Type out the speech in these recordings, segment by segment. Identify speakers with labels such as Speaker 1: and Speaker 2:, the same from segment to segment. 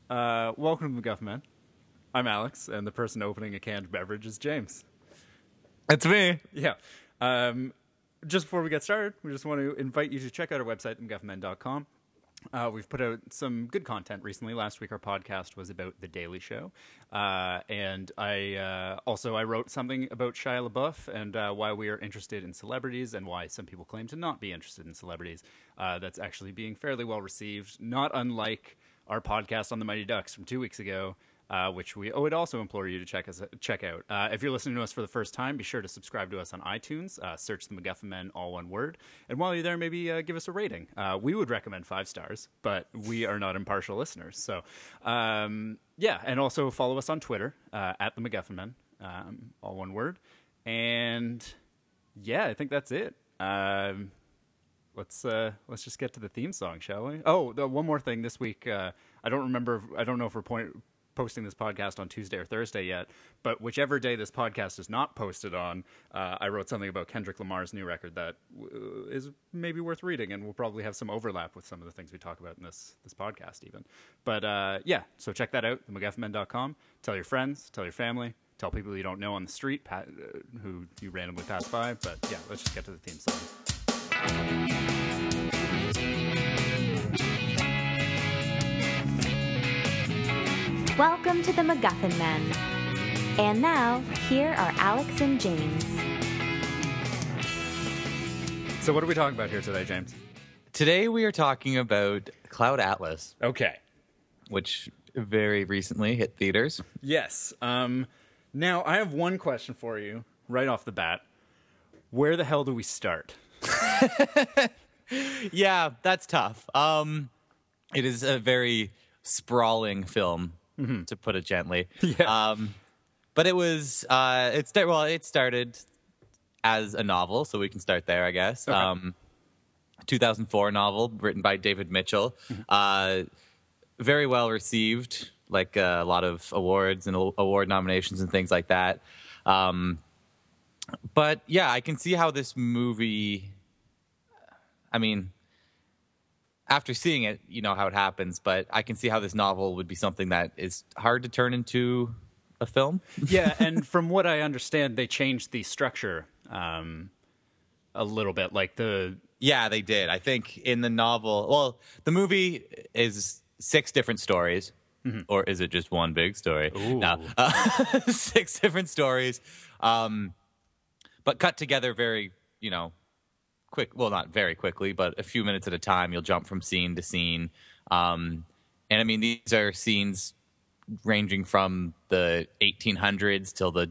Speaker 1: Welcome to McGuffman. I'm Alex, and the person opening a canned beverage is James.
Speaker 2: It's me.
Speaker 1: Yeah. Just before we get started, we just want to invite you to check out our website, McGuffman.com. We've put out some good content recently. Last week, our podcast was about The Daily Show. And I wrote something about Shia LaBeouf and why we are interested in celebrities and why some people claim to not be interested in celebrities. That's actually being fairly well received, not unlike our podcast on the Mighty Ducks from 2 weeks ago, which we would also implore you to check out. If you're listening to us for the first time, be sure to subscribe to us on iTunes. Search the McGuffin Men, all one word. And while you're there, maybe give us a rating. We would recommend 5 stars, but we are not impartial listeners. So, yeah, and also follow us on Twitter at the McGuffin Men, all one word. And yeah, I think that's it. Let's just get to the theme song, shall we? Oh, one more thing this week. I don't know if we're posting this podcast on Tuesday or Thursday yet, but whichever day this podcast is not posted on, I wrote something about Kendrick Lamar's new record that is maybe worth reading, and will probably have some overlap with some of the things we talk about in this podcast even. But yeah, so check that out, themcguffinmen.com. Tell your friends, tell your family, tell people you don't know on the street who you randomly pass by. But yeah, let's just get to the theme song.
Speaker 3: Welcome to the McGuffin Men. And now, here are Alex and James.
Speaker 1: So what are we talking about here today, James?
Speaker 2: Today we are talking about Cloud Atlas,
Speaker 1: Okay.
Speaker 2: which very recently hit theaters.
Speaker 1: Yes. Now, I have one question for you right off the bat. Where the hell do we start?
Speaker 2: Yeah, that's tough. It is a very sprawling film, to put it gently.
Speaker 1: Yeah.
Speaker 2: But it was it started as a novel, so we can start there, I guess.
Speaker 1: Okay.
Speaker 2: 2004 novel written by David Mitchell. Very well received, like a lot of awards and award nominations and things like that. But yeah, I can see how this movie, I mean, after seeing it, you know how it happens, but I can see how this novel would be something that is hard to turn into a film.
Speaker 1: Yeah, and from what I understand, they changed the structure a little bit.
Speaker 2: Yeah, they did. I think in the novel, well, the movie is 6 different stories. Or is it just one big story?
Speaker 1: Ooh.
Speaker 2: No, 6 different stories, but cut together very, quick. Well, not very quickly, but a few minutes at a time. You'll jump from scene to scene. And I mean, these are scenes ranging from the 1800s till the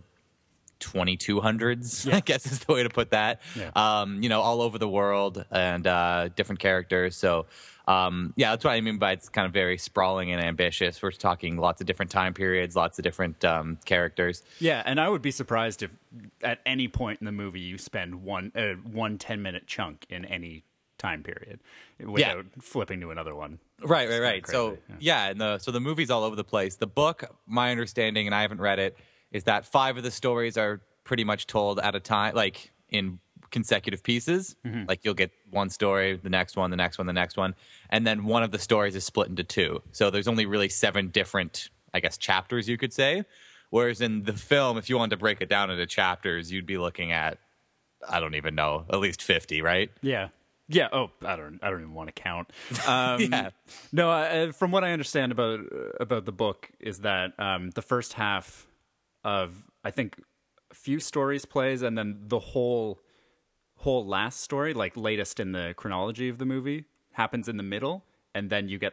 Speaker 2: 2200s,
Speaker 1: Yeah.
Speaker 2: I guess is the way to put that.
Speaker 1: Yeah.
Speaker 2: All over the world and different characters. So, yeah, that's what I mean by it's kind of very sprawling and ambitious. We're talking lots of different time periods, lots of different characters.
Speaker 1: Yeah, and I would be surprised if at any point in the movie you spend one 10-minute chunk in any time period without flipping to another one.
Speaker 2: Right.
Speaker 1: Crazy.
Speaker 2: So, and so the movie's all over the place. The book, my understanding, and I haven't read it, is that 5 of the stories are pretty much told at a time, like in consecutive pieces. Like you'll get one story, the next one, the next one, the next one. And then one of the stories is split into 2. So there's only really 7 different, I guess, chapters, you could say. Whereas in the film, if you wanted to break it down into chapters, you'd be looking at, I don't even know, at least 50, right?
Speaker 1: Yeah. Yeah. Oh, I don't even want to count.
Speaker 2: Yeah.
Speaker 1: No, from what I understand about the book is that the first half of, I think, a few stories plays, and then the whole last story, like latest in the chronology of the movie, happens in the middle, and then you get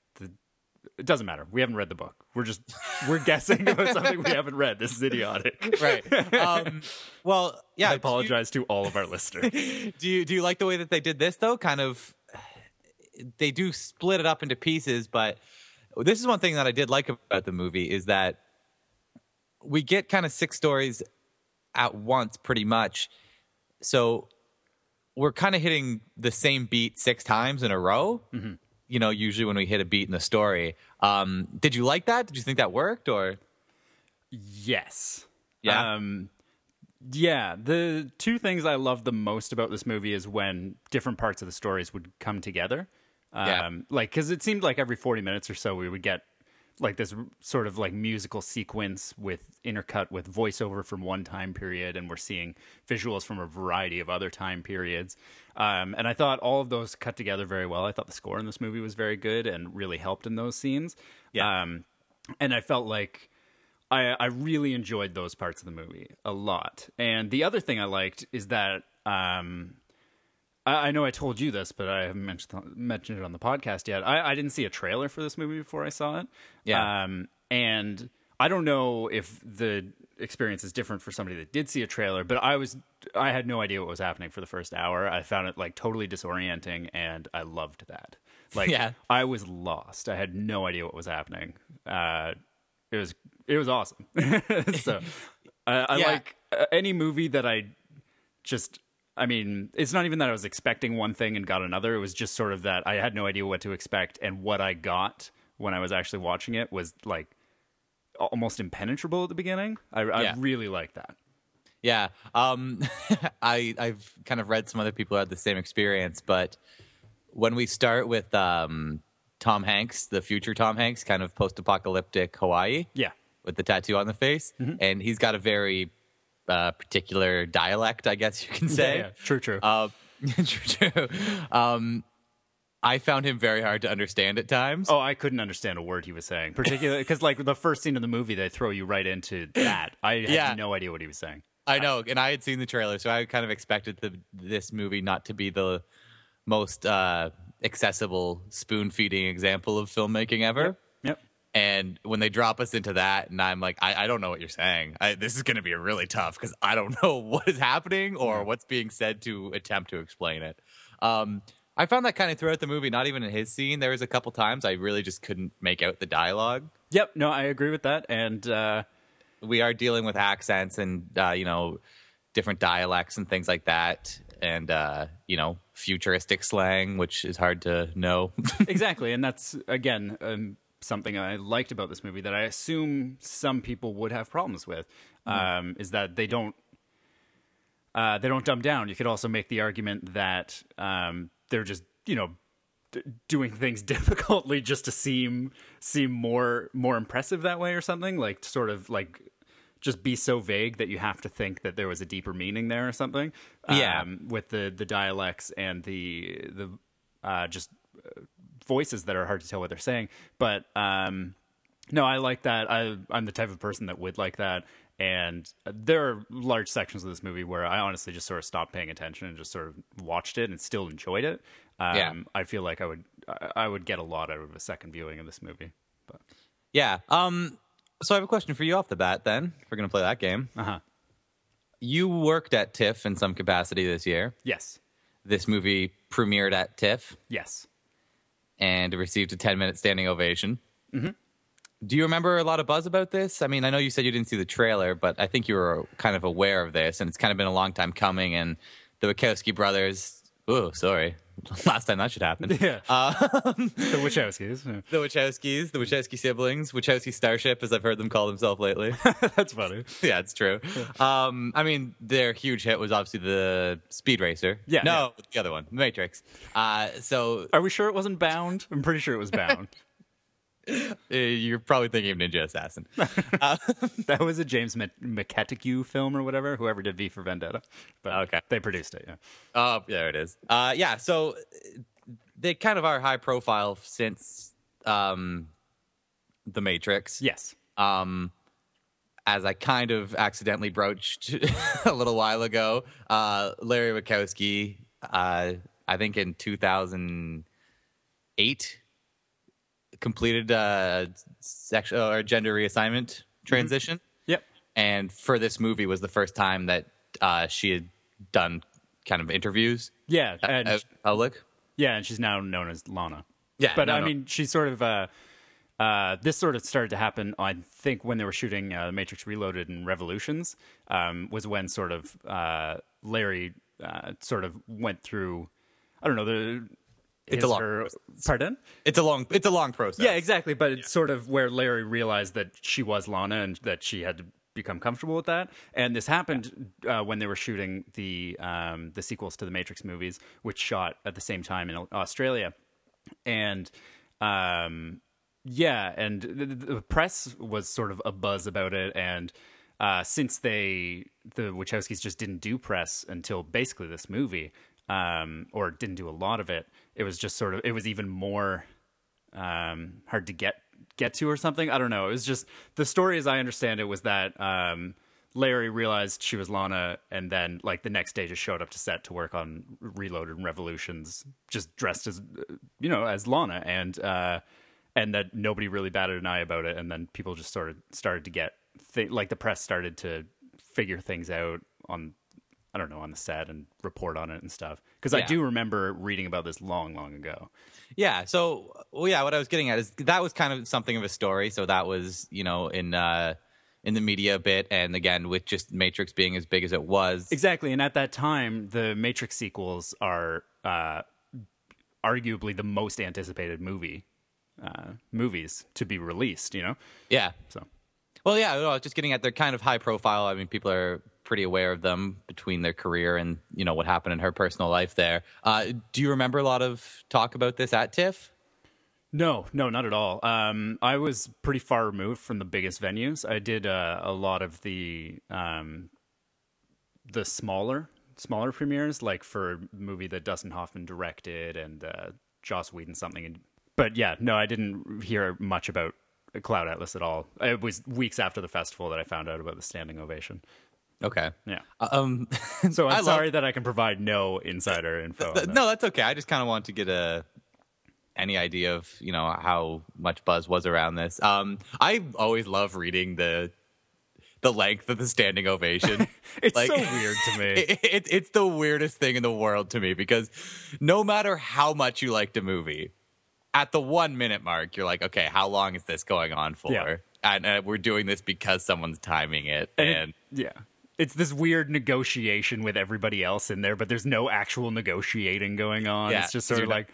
Speaker 1: it doesn't matter. We haven't read the book. We're guessing about something we haven't read. This is idiotic.
Speaker 2: Right. Well, yeah.
Speaker 1: I apologize to all of our listeners.
Speaker 2: Do you like the way that they did this though? Kind of, they do split it up into pieces, but this is one thing that I did like about the movie is that we get kind of 6 stories at once, pretty much. So we're kind of hitting the same beat 6 times in a row. Usually when we hit a beat in the story. Did you like that? Did you think that worked, or?
Speaker 1: Yes.
Speaker 2: Yeah.
Speaker 1: Yeah, the 2 things I love the most about this movie is when different parts of the stories would come together. Because it seemed like every 40 minutes or so we would get like this sort of like musical sequence with intercut with voiceover from one time period, and we're seeing visuals from a variety of other time periods. And I thought all of those cut together very well. I thought the score in this movie was very good and really helped in those scenes.
Speaker 2: Yeah.
Speaker 1: And I felt like I really enjoyed those parts of the movie a lot. And the other thing I liked is that I know I told you this, but I haven't mentioned it on the podcast yet. I didn't see a trailer for this movie before I saw it.
Speaker 2: Yeah.
Speaker 1: And I don't know if the experience is different for somebody that did see a trailer, but I had no idea what was happening for the first hour. I found it like totally disorienting, and I loved that. Like,
Speaker 2: Yeah.
Speaker 1: I was lost. I had no idea what was happening. It was awesome. So I
Speaker 2: Yeah.
Speaker 1: like any movie that I mean, it's not even that I was expecting one thing and got another. It was just sort of that I had no idea what to expect, and what I got when I was actually watching it was like almost impenetrable at the beginning. I really like that.
Speaker 2: Yeah. I've kind of read some other people who had the same experience, but when we start with Tom Hanks, the future Tom Hanks, kind of post-apocalyptic Hawaii,
Speaker 1: Yeah.
Speaker 2: with the tattoo on the face, and he's got a very particular dialect, I guess you can say.
Speaker 1: Yeah. True.
Speaker 2: True. I found him very hard to understand at times.
Speaker 1: Oh, I couldn't understand a word he was saying, particularly because like the first scene of the movie, they throw you right into that. I had no idea what he was saying.
Speaker 2: I know, and I had seen the trailer, so I kind of expected this movie not to be the most accessible spoon-feeding example of filmmaking ever.
Speaker 1: Yep.
Speaker 2: And when they drop us into that, and I'm like, I don't know what you're saying. This is going to be really tough because I don't know what is happening or what's being said to attempt to explain it. I found that kind of throughout the movie, not even in his scene. There was a couple times I really just couldn't make out the dialogue.
Speaker 1: Yep. No, I agree with that. And
Speaker 2: We are dealing with accents and, different dialects and things like that. And, futuristic slang, which is hard to know.
Speaker 1: exactly. And that's, again, something I liked about this movie that I assume some people would have problems with, is that they don't dumb down. You could also make the argument that they're just, doing things difficultly just to seem more impressive that way or something, like sort of like just be so vague that you have to think that there was a deeper meaning there or something.
Speaker 2: Yeah.
Speaker 1: With the dialects and the just voices that are hard to tell what they're saying. But no, I like that. I'm the type of person that would like that. And there are large sections of this movie where I honestly just sort of stopped paying attention and just sort of watched it and still enjoyed it.
Speaker 2: Yeah.
Speaker 1: I feel like I would get a lot out of a second viewing of this movie. But
Speaker 2: Yeah. So I have a question for you off the bat then, if we're going to play that game.
Speaker 1: uh-huh.
Speaker 2: You worked at TIFF in some capacity this year.
Speaker 1: Yes.
Speaker 2: This movie premiered at TIFF
Speaker 1: Yes.
Speaker 2: and received a 10-minute standing ovation. Mm-hmm. Do you remember a lot of buzz about this? I mean, I know you said you didn't see the trailer, but I think you were kind of aware of this, and it's kind of been a long time coming, and the Wachowski brothers... Oh, sorry. Last time that should happen.
Speaker 1: Yeah. The Wachowskis. Yeah.
Speaker 2: The Wachowski siblings, Wachowski Starship, as I've heard them call themselves lately.
Speaker 1: That's funny.
Speaker 2: Yeah, it's true. I mean, their huge hit was obviously the Speed Racer.
Speaker 1: Yeah,
Speaker 2: No, the other one, The Matrix. So
Speaker 1: Are we sure it wasn't Bound? I'm pretty sure it was Bound.
Speaker 2: you're probably thinking of Ninja Assassin.
Speaker 1: That was a James McKettigue film or whatever, whoever did V for Vendetta. But
Speaker 2: Okay.
Speaker 1: they produced it, yeah.
Speaker 2: Oh, there it is. Yeah, so they kind of are high profile since The Matrix.
Speaker 1: Yes.
Speaker 2: As I kind of accidentally broached a little while ago, Larry Wachowski, I think in 2008, completed sexual or gender reassignment transition.
Speaker 1: Yep.
Speaker 2: And for this movie was the first time that she had done kind of interviews
Speaker 1: Yeah. And
Speaker 2: out in public.
Speaker 1: yeah, and she's now known as Lana.
Speaker 2: Yeah,
Speaker 1: But
Speaker 2: no,
Speaker 1: I
Speaker 2: no.
Speaker 1: mean, she sort of this sort of started to happen, I think, when they were shooting Matrix Reloaded and Revolutions, was when sort of Larry sort of went through, I don't know, pardon?
Speaker 2: It's a long process.
Speaker 1: Yeah, exactly. But it's sort of where Larry realized that she was Lana and that she had to become comfortable with that. And this happened when they were shooting the sequels to the Matrix movies, which shot at the same time in Australia. And Yeah, and the press was sort of a buzz about it, and since the Wachowskis just didn't do press until basically this movie, or didn't do a lot of it, it was just sort of, it was even more hard to get to or something. I don't know. It was just, the story as I understand it was that Larry realized she was Lana, and then like the next day just showed up to set to work on Reloaded and Revolutions, just dressed as as Lana, and that nobody really batted an eye about it, and then people just sort of started to get like the press started to figure things out on, I don't know, on the set and report on it and stuff, because I do remember reading about this long ago.
Speaker 2: Yeah. So, what I was getting at is that was kind of something of a story. So that was, in the media a bit, and again with just Matrix being as big as it was.
Speaker 1: Exactly, and at that time, the Matrix sequels are arguably the most anticipated movies to be released.
Speaker 2: Yeah.
Speaker 1: So.
Speaker 2: Well, yeah. I was just getting at, they're kind of high profile. I mean, people are pretty aware of them between their career and what happened in her personal life there. Do you remember a lot of talk about this at TIFF?
Speaker 1: No, not at all. I was pretty far removed from the biggest venues. I did a lot of the smaller premieres, like for a movie that Dustin Hoffman directed and Joss Whedon something. But yeah, no, I didn't hear much about Cloud Atlas at all. It was weeks after the festival that I found out about the standing ovation.
Speaker 2: Okay.
Speaker 1: Yeah. So I'm sorry that I can provide no insider info.
Speaker 2: No, that's okay. I just kind of want to get any idea of how much buzz was around this. I always love reading the length of the standing ovation.
Speaker 1: It's so weird to me.
Speaker 2: It's the weirdest thing in the world to me, because no matter how much you liked a movie, at the 1 minute mark, you're like, okay, how long is this going on for?
Speaker 1: Yeah.
Speaker 2: And we're doing this because someone's timing it. And
Speaker 1: it's this weird negotiation with everybody else in there, but there's no actual negotiating going on.
Speaker 2: Yeah,
Speaker 1: it's just sort of like,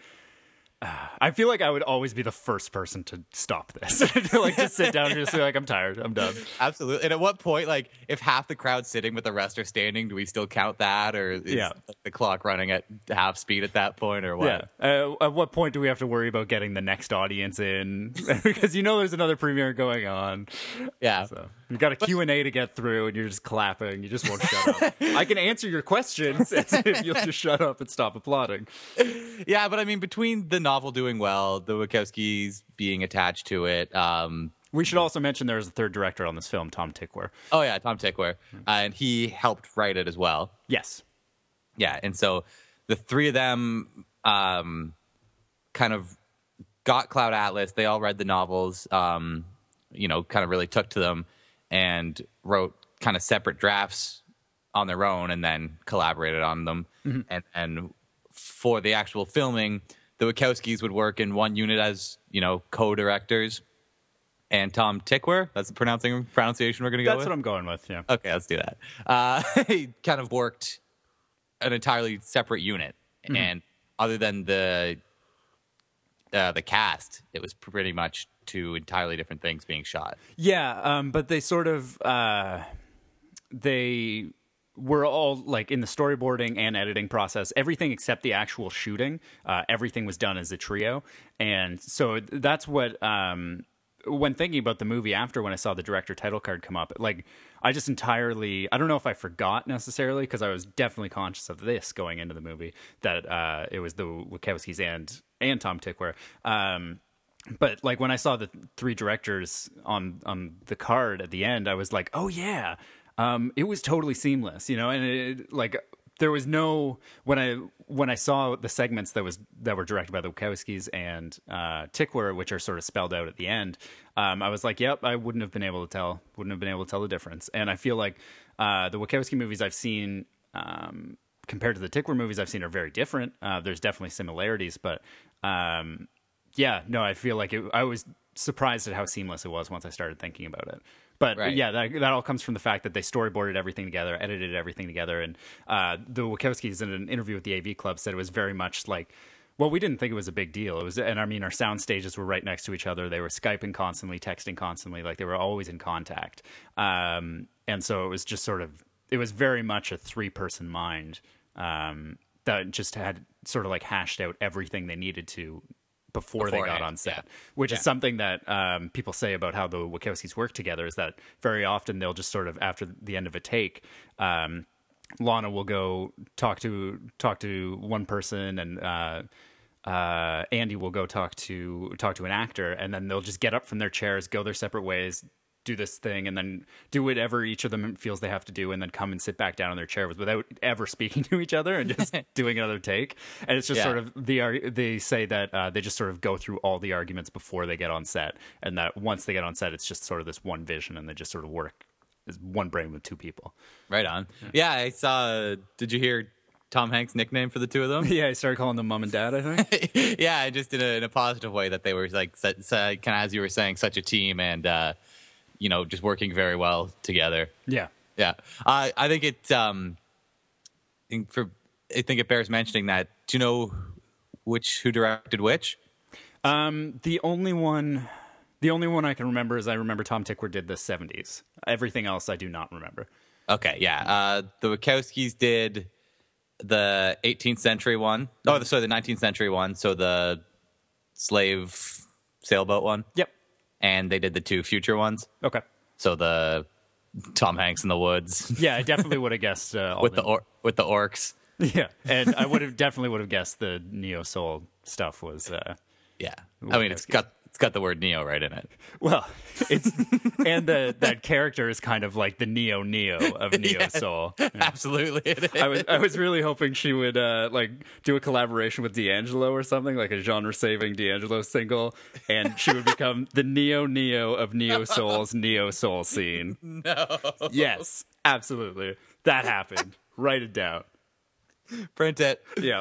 Speaker 1: I feel like I would always be the first person to stop this. To like just sit down and just be like, I'm tired, I'm done.
Speaker 2: Absolutely. And at what point, like, if half the crowd's sitting but the rest are standing, do we still count that, or is the clock running at half speed at that point, or what?
Speaker 1: Yeah. At what point do we have to worry about getting the next audience in? Because there's another premiere going on.
Speaker 2: Yeah.
Speaker 1: So you've got a Q&A to get through, and you're just clapping. You just won't shut up. I can answer your questions if you'll just shut up and stop applauding.
Speaker 2: Yeah, but I mean, between the novel doing well, the Wachowskis being attached to it.
Speaker 1: We should also mention there's a third director on this film, Tom Tykwer.
Speaker 2: Oh, yeah, Tom Tykwer. And he helped write it as well.
Speaker 1: Yes.
Speaker 2: Yeah, and so the three of them kind of got Cloud Atlas. They all read the novels, kind of really took to them and wrote kind of separate drafts on their own and then collaborated on them. Mm-hmm. And for the actual filming, the Wachowskis would work in one unit as, co-directors. And Tom Tykwer, that's the pronunciation we're going to go with?
Speaker 1: That's what I'm going with, yeah.
Speaker 2: Okay, let's do that. He kind of worked an entirely separate unit. Mm-hmm. And other than the cast, it was pretty much two entirely different things being shot.
Speaker 1: Yeah, but they sort of... they were all like in the storyboarding and editing process, everything except the actual shooting, everything was done as a trio. And so that's what, when thinking about the movie after, when I saw the director title card come up, like I just entirely, I don't know if I forgot necessarily, because I was definitely conscious of this going into the movie, that it was the Wachowskis and Tom Tykwer. But like when I saw the three directors on the card at the end, I was like, oh yeah, it was totally seamless, and there was no, when I saw the segments that were directed by the Wachowskis and Tykwer, which are sort of spelled out at the end, I was like, yep, I wouldn't have been able to tell the difference. And I feel like the Wachowski movies I've seen compared to the Tykwer movies I've seen are very different. There's definitely similarities, but yeah, no, I feel like I was surprised at how seamless it was once I started thinking about it. But right. Yeah, that all comes from the fact that they storyboarded everything together, edited everything together, and the Wachowskis in an interview with the AV Club said it was very much like, well, we didn't think it was a big deal. It was, and I mean, our sound stages were right next to each other. They were Skyping constantly, texting constantly, like they were always in contact. And so it was just sort of, it was very much a three-person mind that just had sort of like hashed out everything they needed to before they got
Speaker 2: Beforehand,
Speaker 1: on set,
Speaker 2: yeah.
Speaker 1: which
Speaker 2: Yeah.
Speaker 1: is something that people say about how the Wachowskis work together, is that very often they'll just sort of, after the end of a take, Lana will go talk to one person, and Andy will go talk to an actor, and then they'll just get up from their chairs, go their separate ways, do this thing, and then do whatever each of them feels they have to do, and then come and sit back down in their chair without ever speaking to each other and just doing another take. And it's just sort of they say that they just sort of go through all the arguments before they get on set, and that once they get on set, it's just sort of this one vision, and they just sort of work as one brain with two people.
Speaker 2: Right on. Yeah, I saw. Did you hear Tom Hanks' nickname for the two of them?
Speaker 1: Yeah, I started calling them mom and dad, I think.
Speaker 2: Yeah, just in a positive way, that they were like kind of, as you were saying, such a team, and just working very well together.
Speaker 1: Yeah.
Speaker 2: Yeah, I think it. I think it bears mentioning that. Do you know who directed which?
Speaker 1: The only one I can remember is I remember Tom Tykwer did the 70s. Everything else I do not remember.
Speaker 2: Okay, yeah. The Wachowskis did the 18th century one. Oh, sorry, the 19th century one. So the slave sailboat one.
Speaker 1: Yep.
Speaker 2: And they did the two future ones.
Speaker 1: Okay.
Speaker 2: So the Tom Hanks in the woods.
Speaker 1: Yeah, I definitely would have guessed
Speaker 2: with the orcs.
Speaker 1: Yeah, and I definitely would have guessed the Neo Soul stuff was.
Speaker 2: Yeah, I mean it's got the word Neo right in it.
Speaker 1: Well, it's and that character is kind of like the Neo of Neo Soul. Yeah.
Speaker 2: Absolutely, it is.
Speaker 1: I was really hoping she would like do a collaboration with D'Angelo or something, like a genre-saving D'Angelo single, and she would become the Neo of Neo Soul's Neo Soul scene.
Speaker 2: No.
Speaker 1: Yes, absolutely, that happened. Write it down.
Speaker 2: Print it.
Speaker 1: Yeah.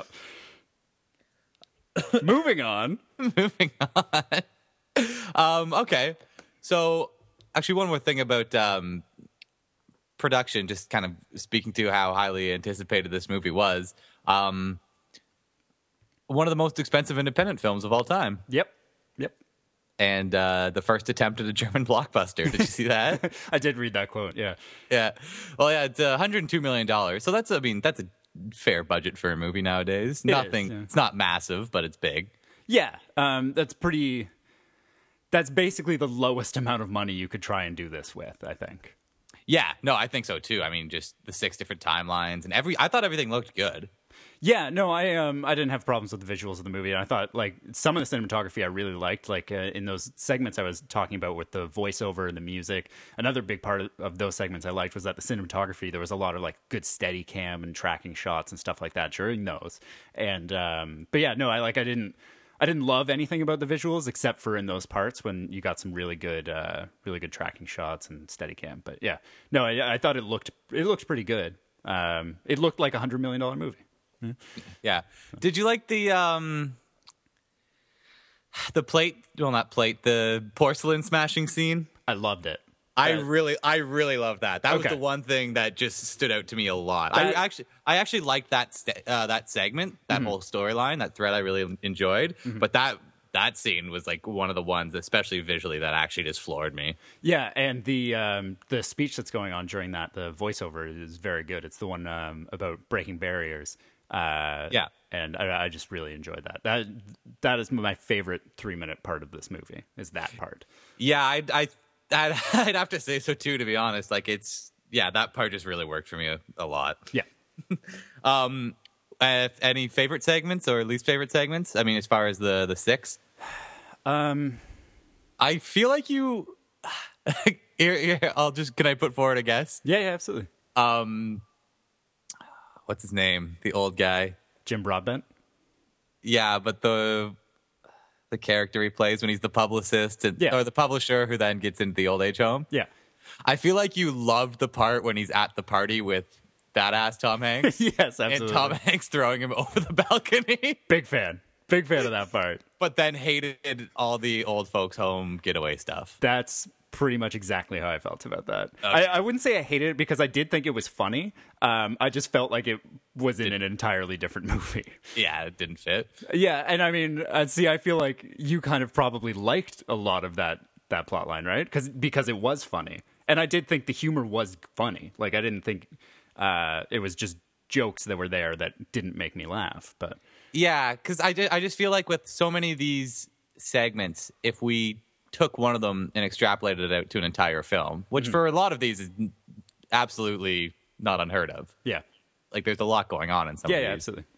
Speaker 1: Moving on.
Speaker 2: Okay. So, actually, one more thing about production, just kind of speaking to how highly anticipated this movie was. One of the most expensive independent films of all time.
Speaker 1: Yep.
Speaker 2: And the first attempt at a German blockbuster. Did you see that?
Speaker 1: I did read that quote, yeah.
Speaker 2: Yeah. Well, yeah, it's $102 million. So that's a fair budget for a movie nowadays. It's not massive, but it's big.
Speaker 1: Yeah. That's basically the lowest amount of money you could try and do this with, I think.
Speaker 2: Yeah, no, I think so too. I mean, just the 6 different timelines and I thought everything looked good.
Speaker 1: Yeah, no, I didn't have problems with the visuals of the movie, and I thought like some of the cinematography I really liked, like in those segments I was talking about with the voiceover and the music. Another big part of those segments I liked was that the cinematography, there was a lot of like good steady cam and tracking shots and stuff like that during those. And but yeah, no, I didn't love anything about the visuals except for in those parts when you got some really good tracking shots and steady cam. But yeah, no, I thought it looked pretty good. It looked like $100 million movie.
Speaker 2: Yeah. Did you like the plate? Well, not plate. The porcelain smashing scene.
Speaker 1: I loved it.
Speaker 2: I really love that. That was
Speaker 1: Okay.
Speaker 2: the one thing that just stood out to me a lot.
Speaker 1: That-
Speaker 2: I actually liked that segment, that whole storyline, that thread. I really enjoyed. But that scene was like one of the ones, especially visually, that actually just floored me.
Speaker 1: Yeah, and the speech that's going on during that, the voiceover is very good. It's the one about breaking barriers.
Speaker 2: Yeah.
Speaker 1: And I just really enjoyed that. That is my favorite 3-minute part of this movie, is that part.
Speaker 2: Yeah, I'd have to say so too, to be honest. Like that part just really worked for me a lot.
Speaker 1: Yeah.
Speaker 2: Any favorite segments or least favorite segments? I mean, as far as the 6? I feel like you here, can I put forward a guess?
Speaker 1: Yeah, absolutely.
Speaker 2: What's his name? The old guy.
Speaker 1: Jim Broadbent.
Speaker 2: Yeah, but the character he plays when he's the publicist or the publisher who then gets into the old age home.
Speaker 1: Yeah.
Speaker 2: I feel like you loved the part when he's at the party with badass Tom Hanks.
Speaker 1: Yes, absolutely.
Speaker 2: And Tom Hanks throwing him over the balcony.
Speaker 1: Big fan of that part.
Speaker 2: But then hated all the old folks home getaway stuff.
Speaker 1: That's pretty much exactly how I felt about that.
Speaker 2: Okay.
Speaker 1: I wouldn't say I hated it because I did think it was funny. I just felt like it was in an entirely different movie.
Speaker 2: Yeah, it didn't fit.
Speaker 1: Yeah, and I mean, see, I feel like you kind of probably liked a lot of that plot line, right? Because it was funny. And I did think the humor was funny. Like, I didn't think it was just jokes that were there that didn't make me laugh. But
Speaker 2: Yeah, because I just feel like with so many of these segments, if we took one of them and extrapolated it out to an entire film, which for a lot of these is absolutely not unheard of.
Speaker 1: Yeah.
Speaker 2: Like there's a lot going on in some of
Speaker 1: Yeah,
Speaker 2: these.
Speaker 1: absolutely.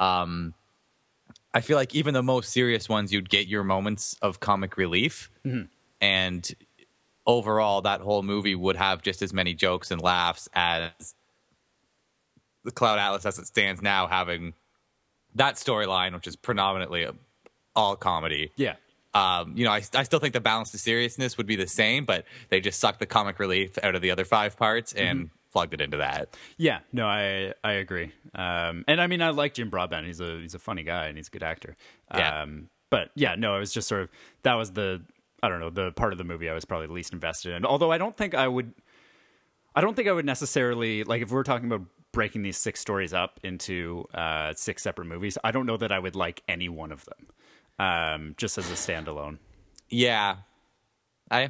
Speaker 2: I feel like even the most serious ones, you'd get your moments of comic relief. And overall, that whole movie would have just as many jokes and laughs as the Cloud Atlas as it stands now, having that storyline, which is predominantly all comedy.
Speaker 1: Yeah.
Speaker 2: I still think the balance to seriousness would be the same, but they just sucked the comic relief out of the other 5 parts and plugged it into that.
Speaker 1: Yeah, no, I agree. And I mean, I like Jim Broadbent. He's a funny guy and he's a good actor.
Speaker 2: Yeah.
Speaker 1: But yeah, no, it was just sort of, that was the part of the movie I was probably the least invested in. Although I don't think I would necessarily, like if we're talking about breaking these 6 stories up into 6 separate movies, I don't know that I would like any one of them. Just as a standalone.
Speaker 2: Yeah. Yeah,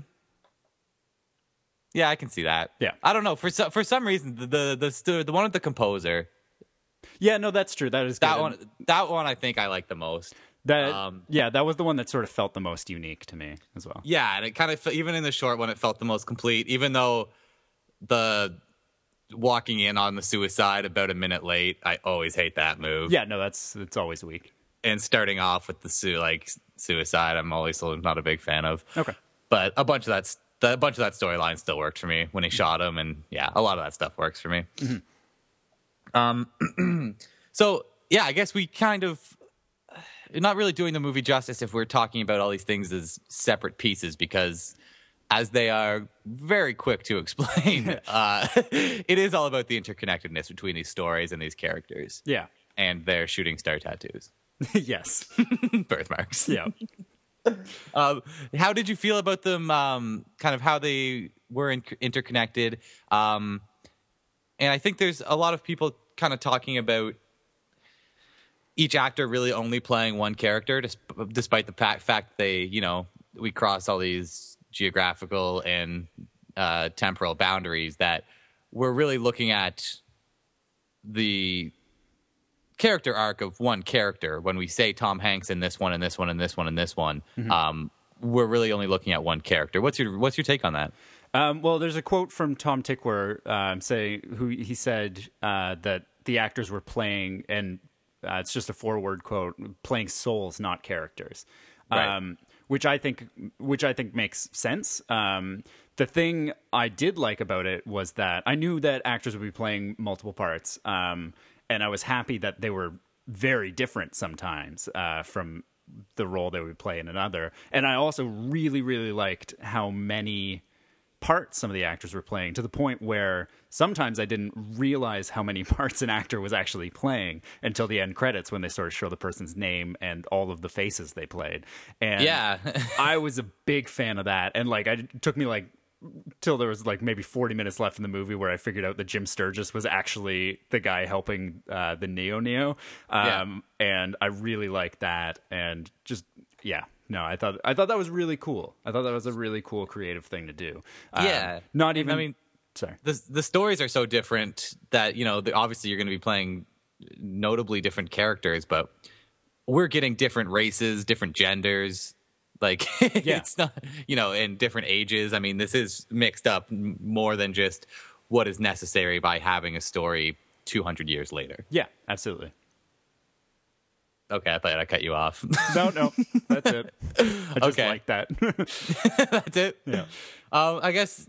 Speaker 2: I can see that.
Speaker 1: Yeah.
Speaker 2: I don't know. For some reason, the one with the composer.
Speaker 1: Yeah, no, that's true. That is good.
Speaker 2: That one I think I like the most.
Speaker 1: That was the one that sort of felt the most unique to me as well.
Speaker 2: Yeah, and it kind of, even in the short one, it felt the most complete, even though the walking in on the suicide about a minute late, I always hate that move.
Speaker 1: Yeah, no, it's always weak.
Speaker 2: And starting off with the suicide, I'm always not a big fan of.
Speaker 1: Okay.
Speaker 2: But a bunch of that storyline still worked for me when he shot him, and yeah, a lot of that stuff works for me. So yeah, I guess we kind of not really doing the movie justice if we're talking about all these things as separate pieces, because as they are very quick to explain, it is all about the interconnectedness between these stories and these characters.
Speaker 1: Yeah.
Speaker 2: And their shooting star tattoos.
Speaker 1: Yes.
Speaker 2: Birthmarks.
Speaker 1: Yeah.
Speaker 2: How did you feel about them, kind of how they were interconnected? And I think there's a lot of people kind of talking about each actor really only playing one character, despite the fact we cross all these geographical and temporal boundaries, that we're really looking at the character arc of one character. When we say Tom Hanks in this one and this one and this one and this one, we're really only looking at one character. What's your take on that?
Speaker 1: Well, there's a quote from Tom Tykwer he said that the actors were playing, and it's just a 4-word quote, playing souls, not characters.
Speaker 2: Right.
Speaker 1: Which I think makes sense. The thing I did like about it was that I knew that actors would be playing multiple parts, and I was happy that they were very different sometimes from the role they would play in another. And I also really, really liked how many parts some of the actors were playing, to the point where sometimes I didn't realize how many parts an actor was actually playing until the end credits, when they sort of show the person's name and all of the faces they played. And
Speaker 2: yeah.
Speaker 1: I was a big fan of that. And it took me till there was maybe 40 minutes left in the movie where I figured out that Jim Sturgis was actually the guy helping the Neo. And I really liked that. And just, yeah. No, I thought that was really cool. I thought that was a really cool creative thing to do.
Speaker 2: Yeah.
Speaker 1: Not even. I mean, sorry.
Speaker 2: The stories are so different that obviously you're going to be playing notably different characters, but we're getting different races, different genders. It's not in different ages. I mean, this is mixed up more than just what is necessary by having a story 200 years later.
Speaker 1: Yeah, absolutely.
Speaker 2: Okay, I thought I cut you off.
Speaker 1: No, that's it. I just like that.
Speaker 2: That's it.
Speaker 1: Yeah.
Speaker 2: I guess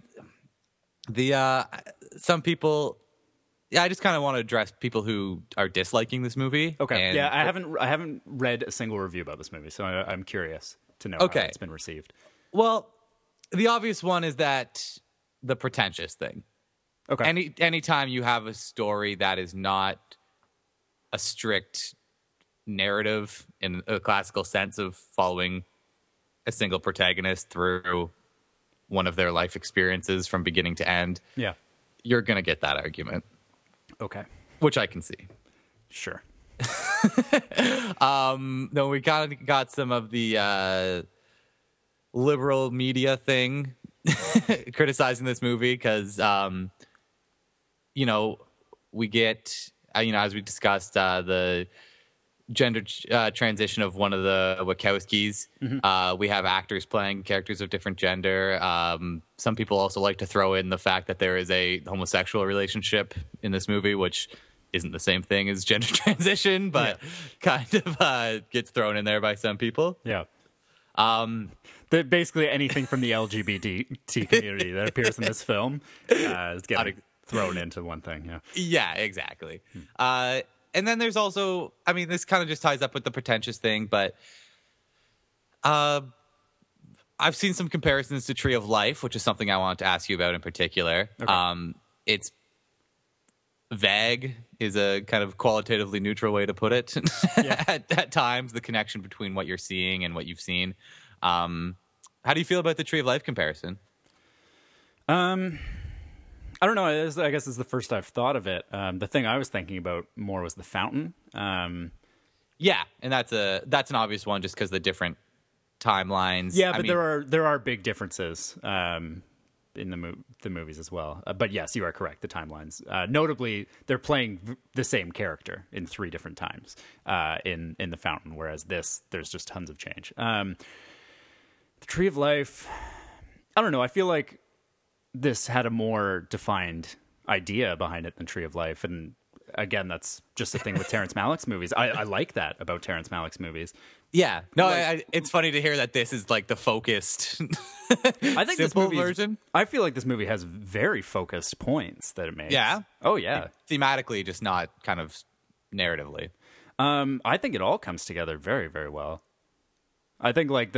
Speaker 2: some people. Yeah, I just kind of want to address people who are disliking this movie.
Speaker 1: Okay. Yeah, I haven't read a single review about this movie, so I'm curious to know how it's been received.
Speaker 2: Well, the obvious one is that the pretentious thing.
Speaker 1: Okay.
Speaker 2: Anytime you have a story that is not a strict narrative in a classical sense of following a single protagonist through one of their life experiences from beginning to end, you're going to get that argument.
Speaker 1: Okay.
Speaker 2: Which I can see.
Speaker 1: Sure.
Speaker 2: No, we kind of got some of the liberal media thing criticizing this movie because, we get, as we discussed, the gender transition of one of the Wachowskis. We have actors playing characters of different gender. Some people also like to throw in the fact that there is a homosexual relationship in this movie, which isn't the same thing as gender transition, but kind of gets thrown in there by some people.
Speaker 1: Yeah. Basically anything from the LGBT community that appears in this film is getting thrown into one thing. Yeah.
Speaker 2: Yeah, exactly. And then there's also, I mean, this kind of just ties up with the pretentious thing, but I've seen some comparisons to Tree of Life, which is something I wanted to ask you about in particular. Okay. It's vague is a kind of qualitatively neutral way to put it. At times, the connection between what you're seeing and what you've seen. How do you feel about the Tree of Life comparison?
Speaker 1: I don't know. I guess it's the first I've thought of it. The thing I was thinking about more was the fountain.
Speaker 2: Yeah, and that's an obvious one just because the different timelines.
Speaker 1: Yeah, but there are big differences in the movies as well. But yes, you are correct. The timelines, notably, they're playing the same character in 3 different times in the fountain, whereas there's just tons of change. The Tree of Life, I don't know. I feel like this had a more defined idea behind it than Tree of Life, and again, that's just the thing with Terrence Malick's movies. I like that about Terrence Malick's movies.
Speaker 2: Yeah, no, it's funny to hear that this is like the focused,
Speaker 1: I think
Speaker 2: simple version.
Speaker 1: I feel like this movie has very focused points that it makes.
Speaker 2: Yeah.
Speaker 1: Oh yeah.
Speaker 2: Thematically, just not kind of narratively.
Speaker 1: I think it all comes together very, very well. I think like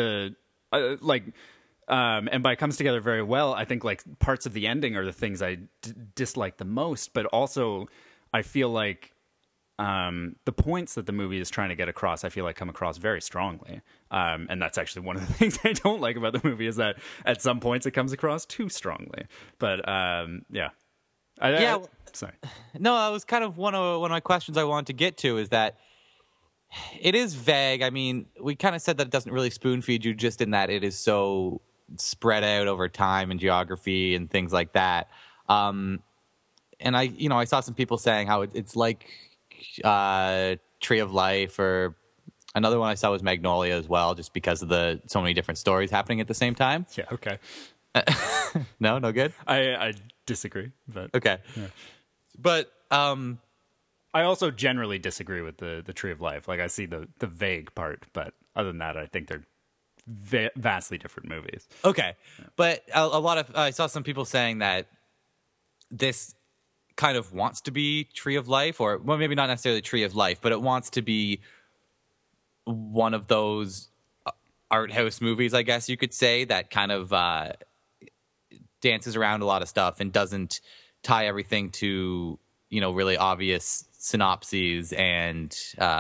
Speaker 1: and by comes together very well, I think like parts of the ending are the things I dislike the most, but also I feel like the points that the movie is trying to get across, I feel like come across very strongly. And that's actually one of the things I don't like about the movie is that at some points it comes across too strongly. But yeah. Sorry.
Speaker 2: No, that was kind of one of my questions I wanted to get to is that it is vague. I mean, we kind of said that it doesn't really spoon feed you just in that it is so spread out over time and geography and things like that. And I saw some people saying how it's like Tree of Life, or another one I saw was Magnolia as well, just because of so many different stories happening at the same time.
Speaker 1: Yeah. Okay.
Speaker 2: No good.
Speaker 1: I disagree, but
Speaker 2: okay.
Speaker 1: Yeah.
Speaker 2: But
Speaker 1: I also generally disagree with the Tree of Life. Like I see the vague part, but other than that, I think they're vastly different movies.
Speaker 2: Okay. Yeah. But a lot of I saw some people saying that this kind of wants to be Tree of Life, or well, maybe not necessarily Tree of Life, but it wants to be one of those art house movies, I guess you could say, that kind of dances around a lot of stuff and doesn't tie everything to, really obvious synopses and,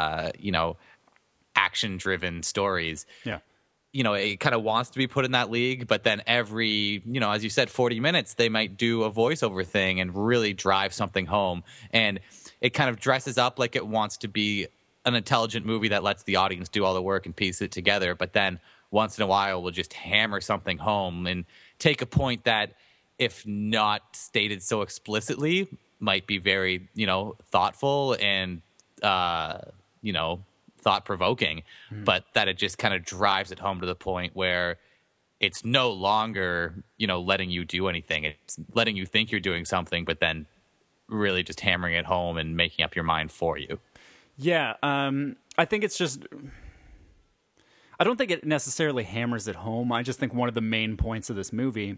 Speaker 2: action-driven stories.
Speaker 1: Yeah.
Speaker 2: It kind of wants to be put in that league, but then every, as you said, 40 minutes, they might do a voiceover thing and really drive something home. And it kind of dresses up like it wants to be an intelligent movie that lets the audience do all the work and piece it together. But then once in a while, will just hammer something home and take a point that, if not stated so explicitly, might be very, thoughtful and, thought-provoking, but that it just kind of drives it home to the point where it's no longer, letting you do anything. It's letting you think you're doing something, but then really just hammering it home and making up your mind for you. Yeah,
Speaker 1: I think it's just... I don't think it necessarily hammers it home. I just think one of the main points of this movie...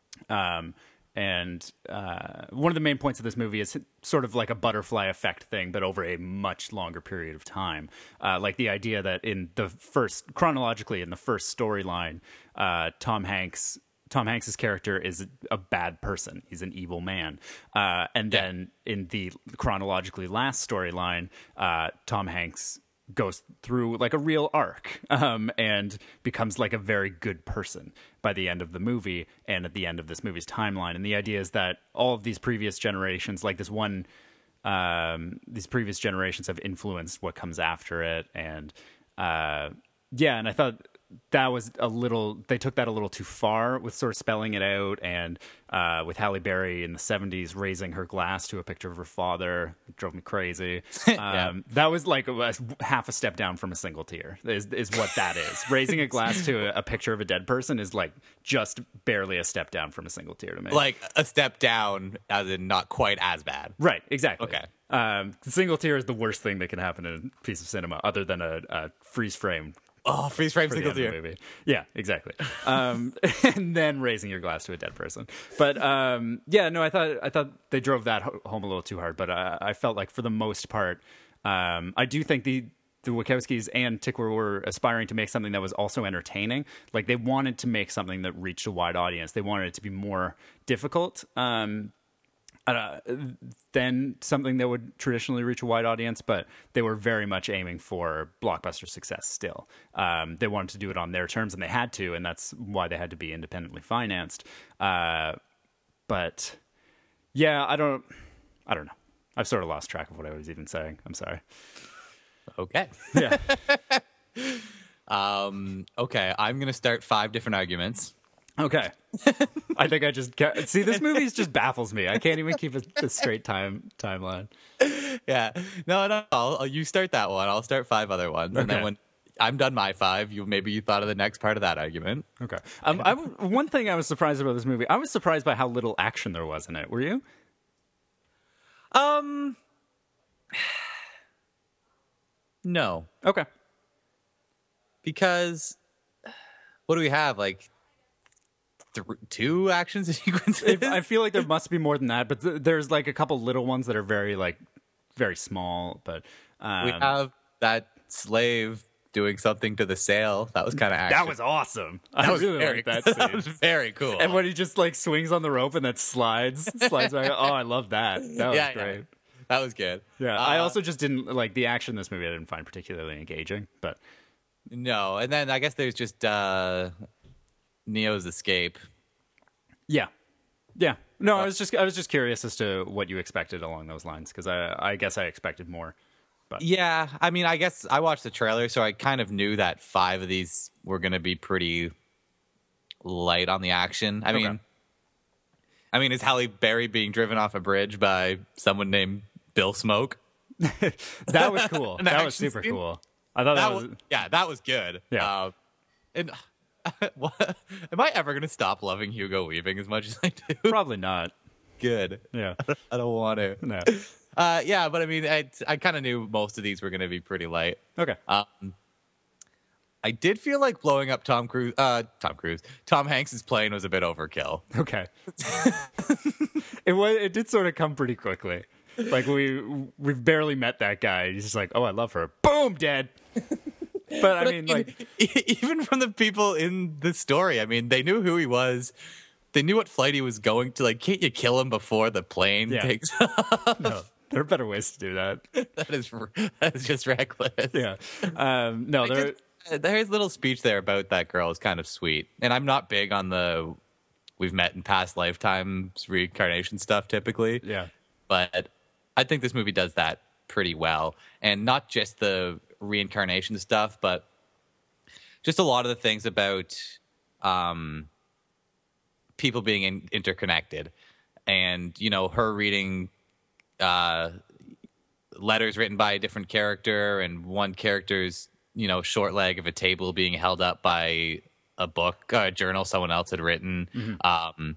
Speaker 1: one of the main points of this movie is sort of like a butterfly effect thing, but over a much longer period of time. Like the idea that chronologically in the first storyline, Tom Hanks's character is a bad person. He's an evil man. And then in the chronologically last storyline, Tom Hanks goes through like a real arc and becomes like a very good person by the end of the movie and at the end of this movie's timeline. And the idea is that all of these previous generations, like this one, these previous generations have influenced what comes after it. And and I thought that was a little, they took that a little too far with sort of spelling it out, and with Halle Berry in the 70s raising her glass to a picture of her father. It drove me crazy. That was like half a step down from a single tear is what that is. Raising a glass to a picture of a dead person is like just barely a step down from a single tear to me.
Speaker 2: Like a step down, as in not quite as bad.
Speaker 1: Right, exactly.
Speaker 2: Okay.
Speaker 1: The single tear is the worst thing that can happen in a piece of cinema, other than a freeze frame.
Speaker 2: Oh, freeze frame
Speaker 1: For the
Speaker 2: single
Speaker 1: end of
Speaker 2: tear.
Speaker 1: the movie. Yeah, exactly. And then raising your glass to a dead person. But yeah, no, I thought they drove that home a little too hard. But I felt like for the most part, I do think the Wachowskis and Tickwer were aspiring to make something that was also entertaining. Like they wanted to make something that reached a wide audience. They wanted it to be more difficult than something that would traditionally reach a wide audience, but they were very much aiming for blockbuster success still. They wanted to do it on their terms, and they had to, and that's why they had to be independently financed. But yeah, I don't know. I've sort of lost track of what I was even saying. I'm sorry.
Speaker 2: Okay.
Speaker 1: Yeah.
Speaker 2: Okay, I'm going to start 5 different arguments.
Speaker 1: Okay. I think I just see, this movie just baffles me. I can't even keep a straight timeline.
Speaker 2: Yeah. No, you start that one. I'll start 5 other ones. And then
Speaker 1: Okay.
Speaker 2: when I'm done my 5, maybe you thought of the next part of that argument.
Speaker 1: Okay. One thing I was surprised about this movie, I was surprised by how little action there was in it. Were you?
Speaker 2: No.
Speaker 1: Okay.
Speaker 2: Because what do we have? Like 2 action sequences?
Speaker 1: I feel like there must be more than that, but there's like a couple little ones that are very small. But
Speaker 2: We have that slave doing something to the sail. That was kind of action.
Speaker 1: that was awesome. I really liked that scene.
Speaker 2: That was very cool.
Speaker 1: And when he just like swings on the rope and then slides back. Oh, I love that. That was great.
Speaker 2: That was good.
Speaker 1: Yeah, I also just didn't like the action in this movie. I didn't find particularly engaging, but
Speaker 2: No, and then I guess there's just Neo's escape.
Speaker 1: yeah. No, I was just curious as to what you expected along those lines, because I guess I expected more. But
Speaker 2: Yeah, I mean, I guess I watched the trailer, so I kind of knew that 5 of these were going to be pretty light on the action. I mean, is Halle Berry being driven off a bridge by someone named Bill Smoke?
Speaker 1: that was cool. That was
Speaker 2: action
Speaker 1: super
Speaker 2: scene?
Speaker 1: cool. I thought that was
Speaker 2: that was good.
Speaker 1: Yeah.
Speaker 2: And am I ever going to stop loving Hugo Weaving as much as I do?
Speaker 1: probably not.
Speaker 2: Good.
Speaker 1: Yeah.
Speaker 2: I don't want to.
Speaker 1: No.
Speaker 2: Yeah, but I mean, I kind of knew most of these were going to be pretty light.
Speaker 1: Okay.
Speaker 2: I did feel like blowing up Tom Hanks's plane was a bit overkill.
Speaker 1: Okay. It did sort of come pretty quickly. Like we've barely met that guy. He's just like, oh, I love her. Boom, dead. But I mean, like,
Speaker 2: even from the people in the story, I mean, they knew who he was. They knew what flight he was going to. Like, can't you kill him before the plane takes off?
Speaker 1: no, there are better ways to do that.
Speaker 2: That is just reckless.
Speaker 1: Yeah. No,
Speaker 2: There's a little speech there about that girl is kind of sweet. And I'm not big on the we've met in past lifetimes reincarnation stuff typically.
Speaker 1: Yeah.
Speaker 2: But I think this movie does that pretty well. And not just the reincarnation stuff, but just a lot of the things about people being interconnected. And, you know, her reading letters written by a different character, and one character's, you know, short leg of a table being held up by a book, a journal someone else had written. Mm-hmm.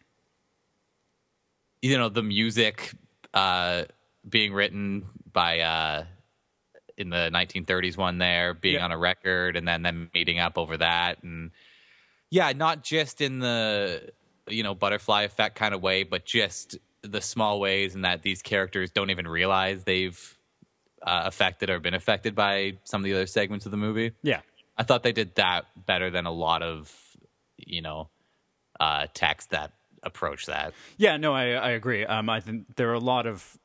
Speaker 2: You know, the music being written by in the 1930s one there, being on a record, and then them meeting up over that. And yeah, not just in the, you know, butterfly effect kind of way, but just the small ways in that these characters don't even realize they've affected or been affected by some of the other segments of the movie.
Speaker 1: Yeah.
Speaker 2: I thought they did that better than a lot of, you know, texts that approach that.
Speaker 1: Yeah, no, I agree. I think there are a lot of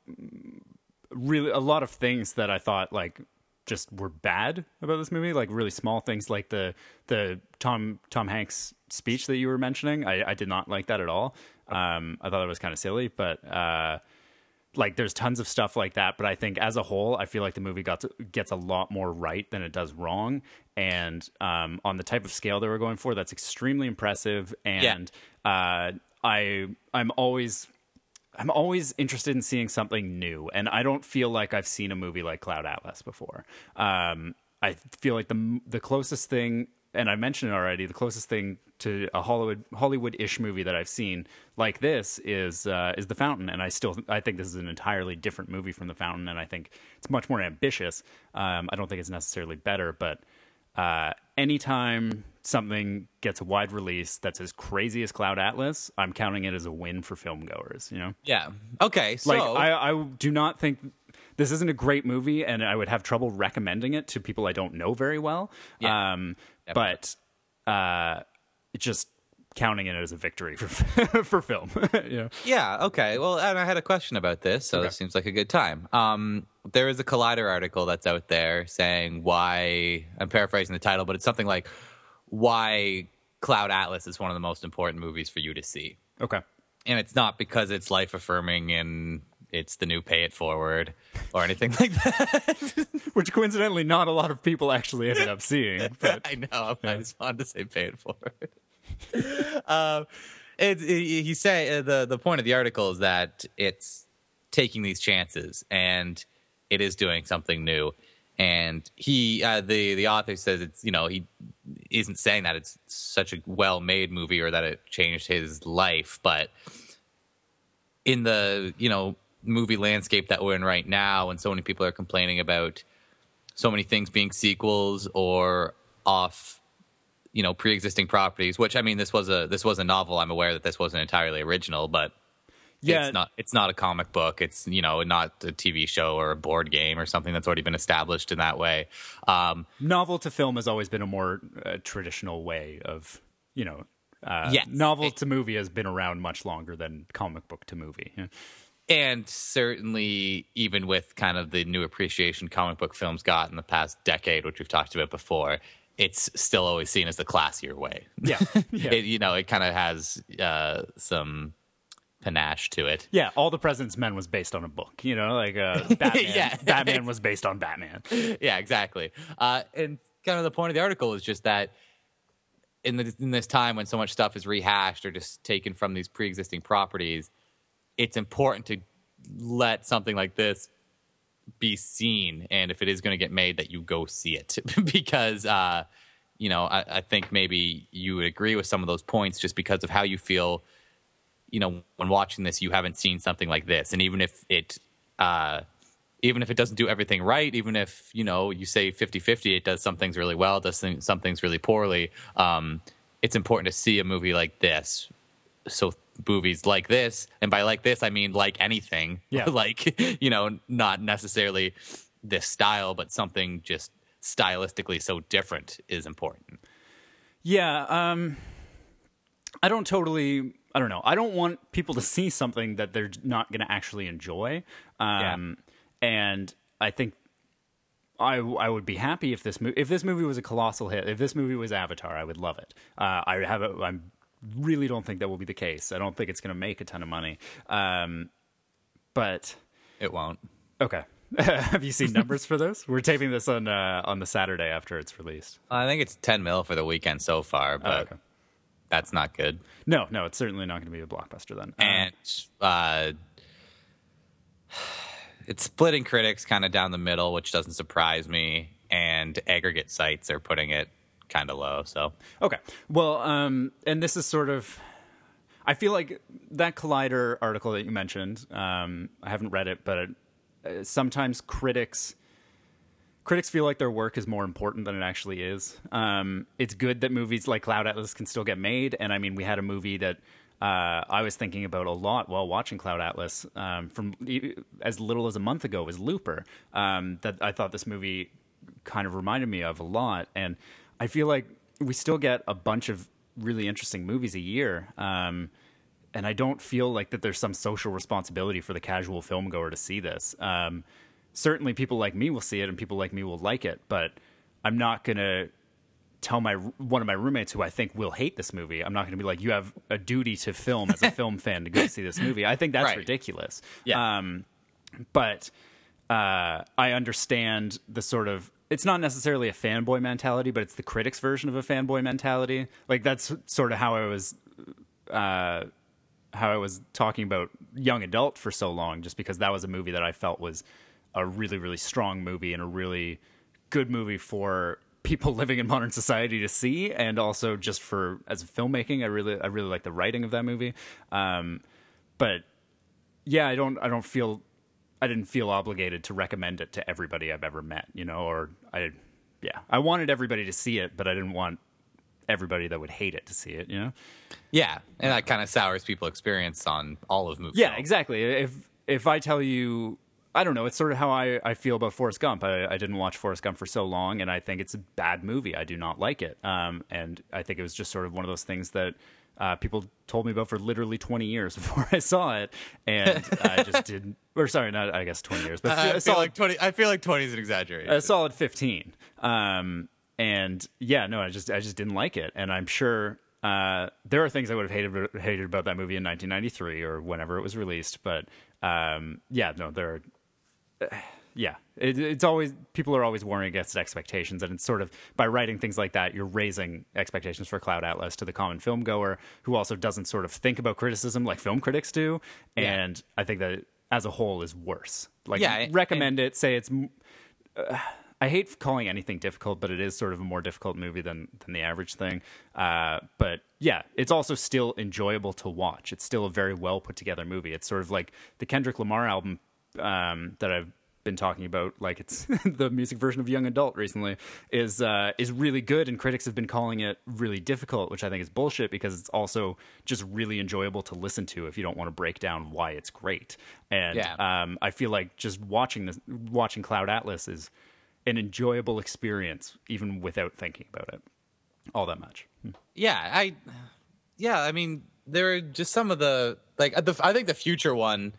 Speaker 1: things that I thought like just were bad about this movie, like really small things, like the Tom Hanks speech that you were mentioning. I did not like that at all. I thought it was kind of silly, but like there's tons of stuff like that, but I think as a whole, I feel like the movie gets a lot more right than it does wrong. And on the type of scale they were going for, that's extremely impressive. And I'm always interested in seeing something new, and I don't feel like I've seen a movie like Cloud Atlas before. I feel like the closest thing, and I mentioned it already, the closest thing to a Hollywood-ish movie that I've seen like this is The Fountain, and I think this is an entirely different movie from The Fountain, and I think it's much more ambitious. I don't think it's necessarily better, but anytime something gets a wide release that's as crazy as Cloud Atlas, I'm counting it as a win for filmgoers. You know?
Speaker 2: Yeah. Okay. So
Speaker 1: Like I do not think this isn't a great movie, and I would have trouble recommending it to people I don't know very well.
Speaker 2: Yeah.
Speaker 1: But just counting it as a victory for for film. Yeah.
Speaker 2: Yeah, okay. Well, and I had a question about this, so this seems like a good time. There is a Collider article that's out there saying why, I'm paraphrasing the title, but it's something like why Cloud Atlas is one of the most important movies for you to see.
Speaker 1: Okay.
Speaker 2: And it's not because it's life-affirming and it's the new Pay It Forward or anything like that.
Speaker 1: Which coincidentally not a lot of people actually ended up seeing. But
Speaker 2: I know. I just wanted to say Pay It Forward. He say the point of the article is that it's taking these chances and it is doing something new. And he, the author says it's, he isn't saying that it's such a well-made movie or that it changed his life, but in the, movie landscape that we're in right now, and so many people are complaining about so many things being sequels or off, pre-existing properties, which, I mean, this was a novel. I'm aware that this wasn't entirely original, but
Speaker 1: yeah,
Speaker 2: it's not a comic book. It's, not a TV show or a board game or something that's already been established in that way.
Speaker 1: Novel to film has always been a more traditional way of,
Speaker 2: yes.
Speaker 1: Novel to movie has been around much longer than comic book to movie. Yeah.
Speaker 2: And certainly, even with kind of the new appreciation comic book films got in the past decade, which we've talked about before, it's still always seen as the classier way.
Speaker 1: Yeah. Yeah.
Speaker 2: It kind of has some panache to it.
Speaker 1: Yeah, All the President's Men was based on a book, Batman.
Speaker 2: Yeah.
Speaker 1: Batman was based on Batman.
Speaker 2: Yeah, exactly. And kind of the point of the article is just that in this time when so much stuff is rehashed or just taken from these pre-existing properties, it's important to let something like this be seen, and if it is going to get made, that you go see it because, I think maybe you would agree with some of those points just because of how you feel, when watching this, you haven't seen something like this, and even if it doesn't do everything right, even if, you say 50-50, it does some things really well, does some things really poorly, it's important to see a movie like this. So movies like this, and by like this, I mean like anything, like, not necessarily this style, but something just stylistically so different is important.
Speaker 1: Yeah. I don't know. I don't want people to see something that they're not going to actually enjoy. And I think I would be happy if this movie was a colossal hit. If this movie was Avatar, I would love it. I really don't think that will be the case. I don't think it's going to make a ton of money. But
Speaker 2: it won't.
Speaker 1: Okay. Have you seen numbers for this? We're taping this on the Saturday after it's released.
Speaker 2: I think it's 10 mil for the weekend so far, but that's not good.
Speaker 1: No, it's certainly not going to be a blockbuster then.
Speaker 2: And it's splitting critics kind of down the middle, which doesn't surprise me. And aggregate sites are putting it kind of low. So
Speaker 1: okay, well, and this is sort of, I feel like that Collider article that you mentioned. I haven't read it, but sometimes critics feel like their work is more important than it actually is. It's good that movies like Cloud Atlas can still get made, and I mean, we had a movie that I was thinking about a lot while watching Cloud Atlas from as little as a month ago was Looper. That I thought this movie kind of reminded me of a lot, and I feel like we still get a bunch of really interesting movies a year, and I don't feel like that there's some social responsibility for the casual filmgoer to see this. Certainly people like me will see it and people like me will like it, but I'm not going to tell one of my roommates who I think will hate this movie, I'm not going to be like, you have a duty to film as a film fan to go see this movie. I think that's ridiculous.
Speaker 2: Yeah.
Speaker 1: But I understand the sort of, it's not necessarily a fanboy mentality, but it's the critics' version of a fanboy mentality. Like that's sort of how I was talking about Young Adult for so long, just because that was a movie that I felt was a really, really strong movie and a really good movie for people living in modern society to see, and also just for as filmmaking. I really like the writing of that movie. But yeah, I didn't feel obligated to recommend it to everybody I've ever met, I wanted everybody to see it, but I didn't want everybody that would hate it to see it,
Speaker 2: Yeah, and that kind of sours people's experience on all of movies.
Speaker 1: Yeah, exactly. If I tell you, I don't know, it's sort of how I feel about Forrest Gump. I didn't watch Forrest Gump for so long, and I think it's a bad movie. I do not like it. And I think it was just sort of one of those things that people told me about for literally 20 years before I saw it, and I just didn't. Or sorry, not I guess 20 years, but
Speaker 2: I feel like 20. I feel like 20 is an exaggeration.
Speaker 1: A solid 15. And yeah, no, I just didn't like it, and I'm sure there are things I would have hated about that movie in 1993 or whenever it was released, but it's always, people are always warring against expectations, and it's sort of, by writing things like that, you're raising expectations for Cloud Atlas to the common film goer, who also doesn't sort of think about criticism like film critics do, and I think that as a whole is worse. Recommend it, say it's. I hate calling anything difficult, but it is sort of a more difficult movie than the average thing. But yeah, it's also still enjoyable to watch. It's still a very well put together movie. It's sort of like the Kendrick Lamar album that I've been talking about, like it's the music version of Young Adult recently, is really good, and critics have been calling it really difficult, which I think is bullshit, because it's also just really enjoyable to listen to if you don't want to break down why it's great. And I feel like just watching Cloud Atlas is an enjoyable experience, even without thinking about it all that much.
Speaker 2: I mean, there are just some of the, I think the future one,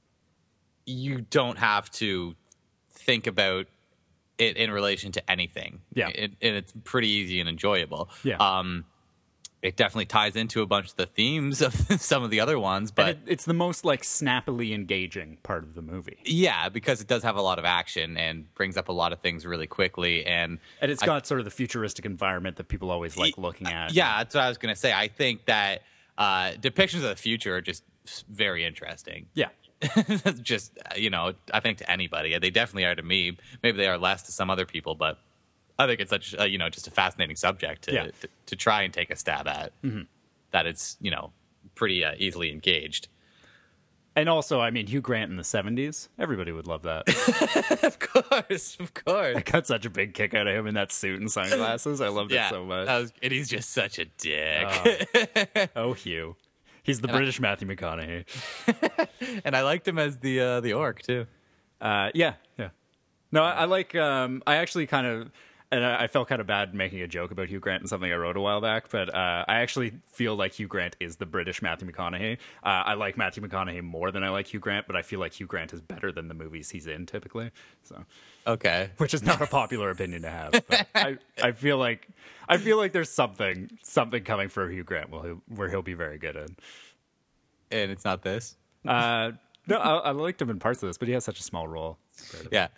Speaker 2: you don't have to think about it in relation to anything.
Speaker 1: Yeah.
Speaker 2: And it's pretty easy and enjoyable.
Speaker 1: Yeah.
Speaker 2: It definitely ties into a bunch of the themes of some of the other ones, but
Speaker 1: it's the most like snappily engaging part of the movie.
Speaker 2: Yeah, because it does have a lot of action and brings up a lot of things really quickly, and
Speaker 1: it's got sort of the futuristic environment that people always like looking at.
Speaker 2: Yeah, that's what I was going to say. I think that depictions of the future are just very interesting.
Speaker 1: Yeah.
Speaker 2: Just, I think to anybody, they definitely are to me. Maybe they are less to some other people, but I think it's such, just a fascinating subject to try and take a stab at. Mm-hmm. That it's, pretty easily engaged.
Speaker 1: And also, I mean, Hugh Grant in the 70s, everybody would love that.
Speaker 2: Of course.
Speaker 1: I got such a big kick out of him in that suit and sunglasses. I loved it so much.
Speaker 2: And he's just such a dick.
Speaker 1: Oh, Hugh. He's the British Matthew McConaughey.
Speaker 2: And I liked him as the orc, too.
Speaker 1: Yeah. No, I like, I actually kind of, and I felt kind of bad making a joke about Hugh Grant in something I wrote a while back, but I actually feel like Hugh Grant is the British Matthew McConaughey. I like Matthew McConaughey more than I like Hugh Grant, but I feel like Hugh Grant is better than the movies he's in typically. So,
Speaker 2: okay,
Speaker 1: which is not a popular opinion to have. But I feel like there's something coming for Hugh Grant where he'll be very good in.
Speaker 2: And it's not this.
Speaker 1: No, I liked him in parts of this, but he has such a small role.
Speaker 2: Yeah.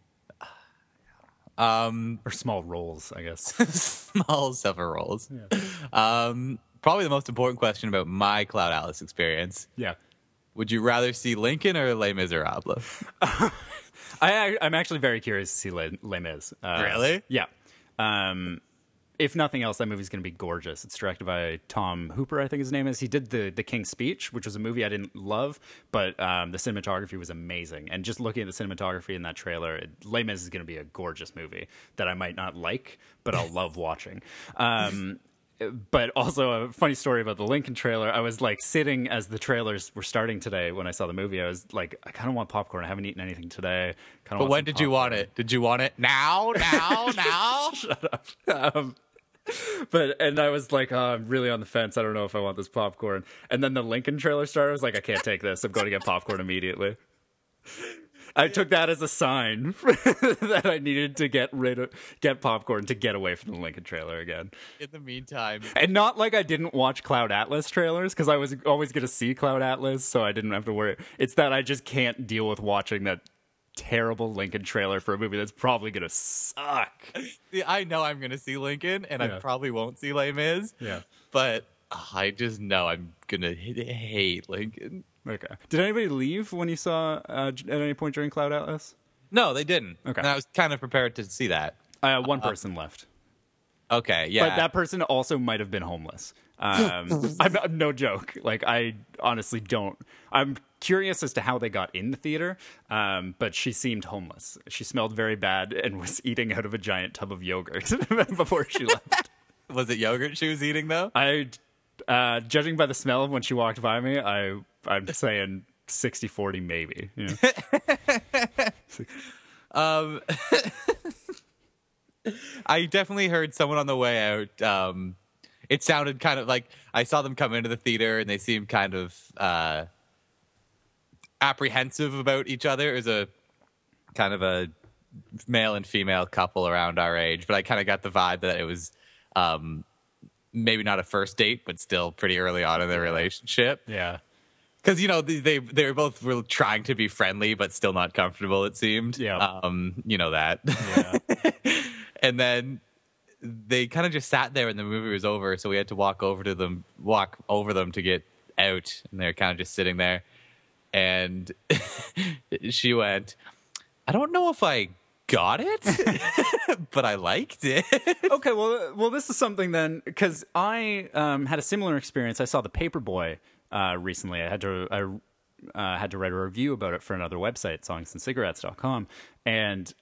Speaker 1: Or small roles, I guess.
Speaker 2: Small several roles. Yeah. Probably the most important question about my Cloud Atlas experience.
Speaker 1: Yeah.
Speaker 2: Would you rather see Lincoln or Les Miserables?
Speaker 1: I'm actually very curious to see Les Mis.
Speaker 2: Really?
Speaker 1: Yeah. If nothing else, that movie's going to be gorgeous. It's directed by Tom Hooper, I think his name is. He did the King's Speech, which was a movie I didn't love, but the cinematography was amazing. And just looking at the cinematography in that trailer, Les Mis is going to be a gorgeous movie that I might not like, but I'll love watching. But also a funny story about the Lincoln trailer. I was like sitting as the trailers were starting today when I saw the movie. I was like, I kind of want popcorn. I haven't eaten anything today.
Speaker 2: But when did you want it? Did you want it now?
Speaker 1: Shut up. And I was like, I'm really on the fence. I don't know if I want this popcorn. And then the Lincoln trailer started. I was like, I can't take this. I'm going to get popcorn immediately. I took that as a sign that I needed to get popcorn to get away from the Lincoln trailer again.
Speaker 2: In the meantime,
Speaker 1: And not like I didn't watch Cloud Atlas trailers, because I was always going to see Cloud Atlas, so I didn't have to worry. It's that I just can't deal with watching that terrible Lincoln trailer for a movie that's probably going to suck.
Speaker 2: see, I know I'm going to see Lincoln, and I
Speaker 1: Yeah.
Speaker 2: probably won't see Les Mis.
Speaker 1: Yeah.
Speaker 2: But I just know I'm going to hate Lincoln.
Speaker 1: Okay. Did anybody leave when you saw at any point during Cloud Atlas?
Speaker 2: No, they didn't.
Speaker 1: Okay.
Speaker 2: And I was kind of prepared to see that.
Speaker 1: One person left.
Speaker 2: Okay, yeah.
Speaker 1: But that person also might have been homeless. I'm no joke. Like, I honestly don't. I'm curious as to how they got in the theater, but she seemed homeless. She smelled very bad and was eating out of a giant tub of yogurt before she left.
Speaker 2: Was it yogurt she was eating, though?
Speaker 1: Judging by the smell of when she walked by me, I'm saying 60-40 maybe. You know?
Speaker 2: I definitely heard someone on the way out. It sounded kind of like I saw them come into the theater and they seemed kind of apprehensive about each other. It was a kind of a male and female couple around our age, but I kind of got the vibe that it was maybe not a first date, but still pretty early on in their relationship.
Speaker 1: Yeah.
Speaker 2: Because, you know, they were both really trying to be friendly, but still not comfortable, it seemed.
Speaker 1: Yeah.
Speaker 2: You know that.
Speaker 1: Yeah.
Speaker 2: And then they kind of just sat there and the movie was over, so we had to walk over them to get out, and they were kind of just sitting there. And she went, I don't know if I got it, but I liked it.
Speaker 1: Okay, well, this is something then, because I had a similar experience. I saw The Paperboy recently. I had to write a review about it for another website, songsandcigarettes.com, and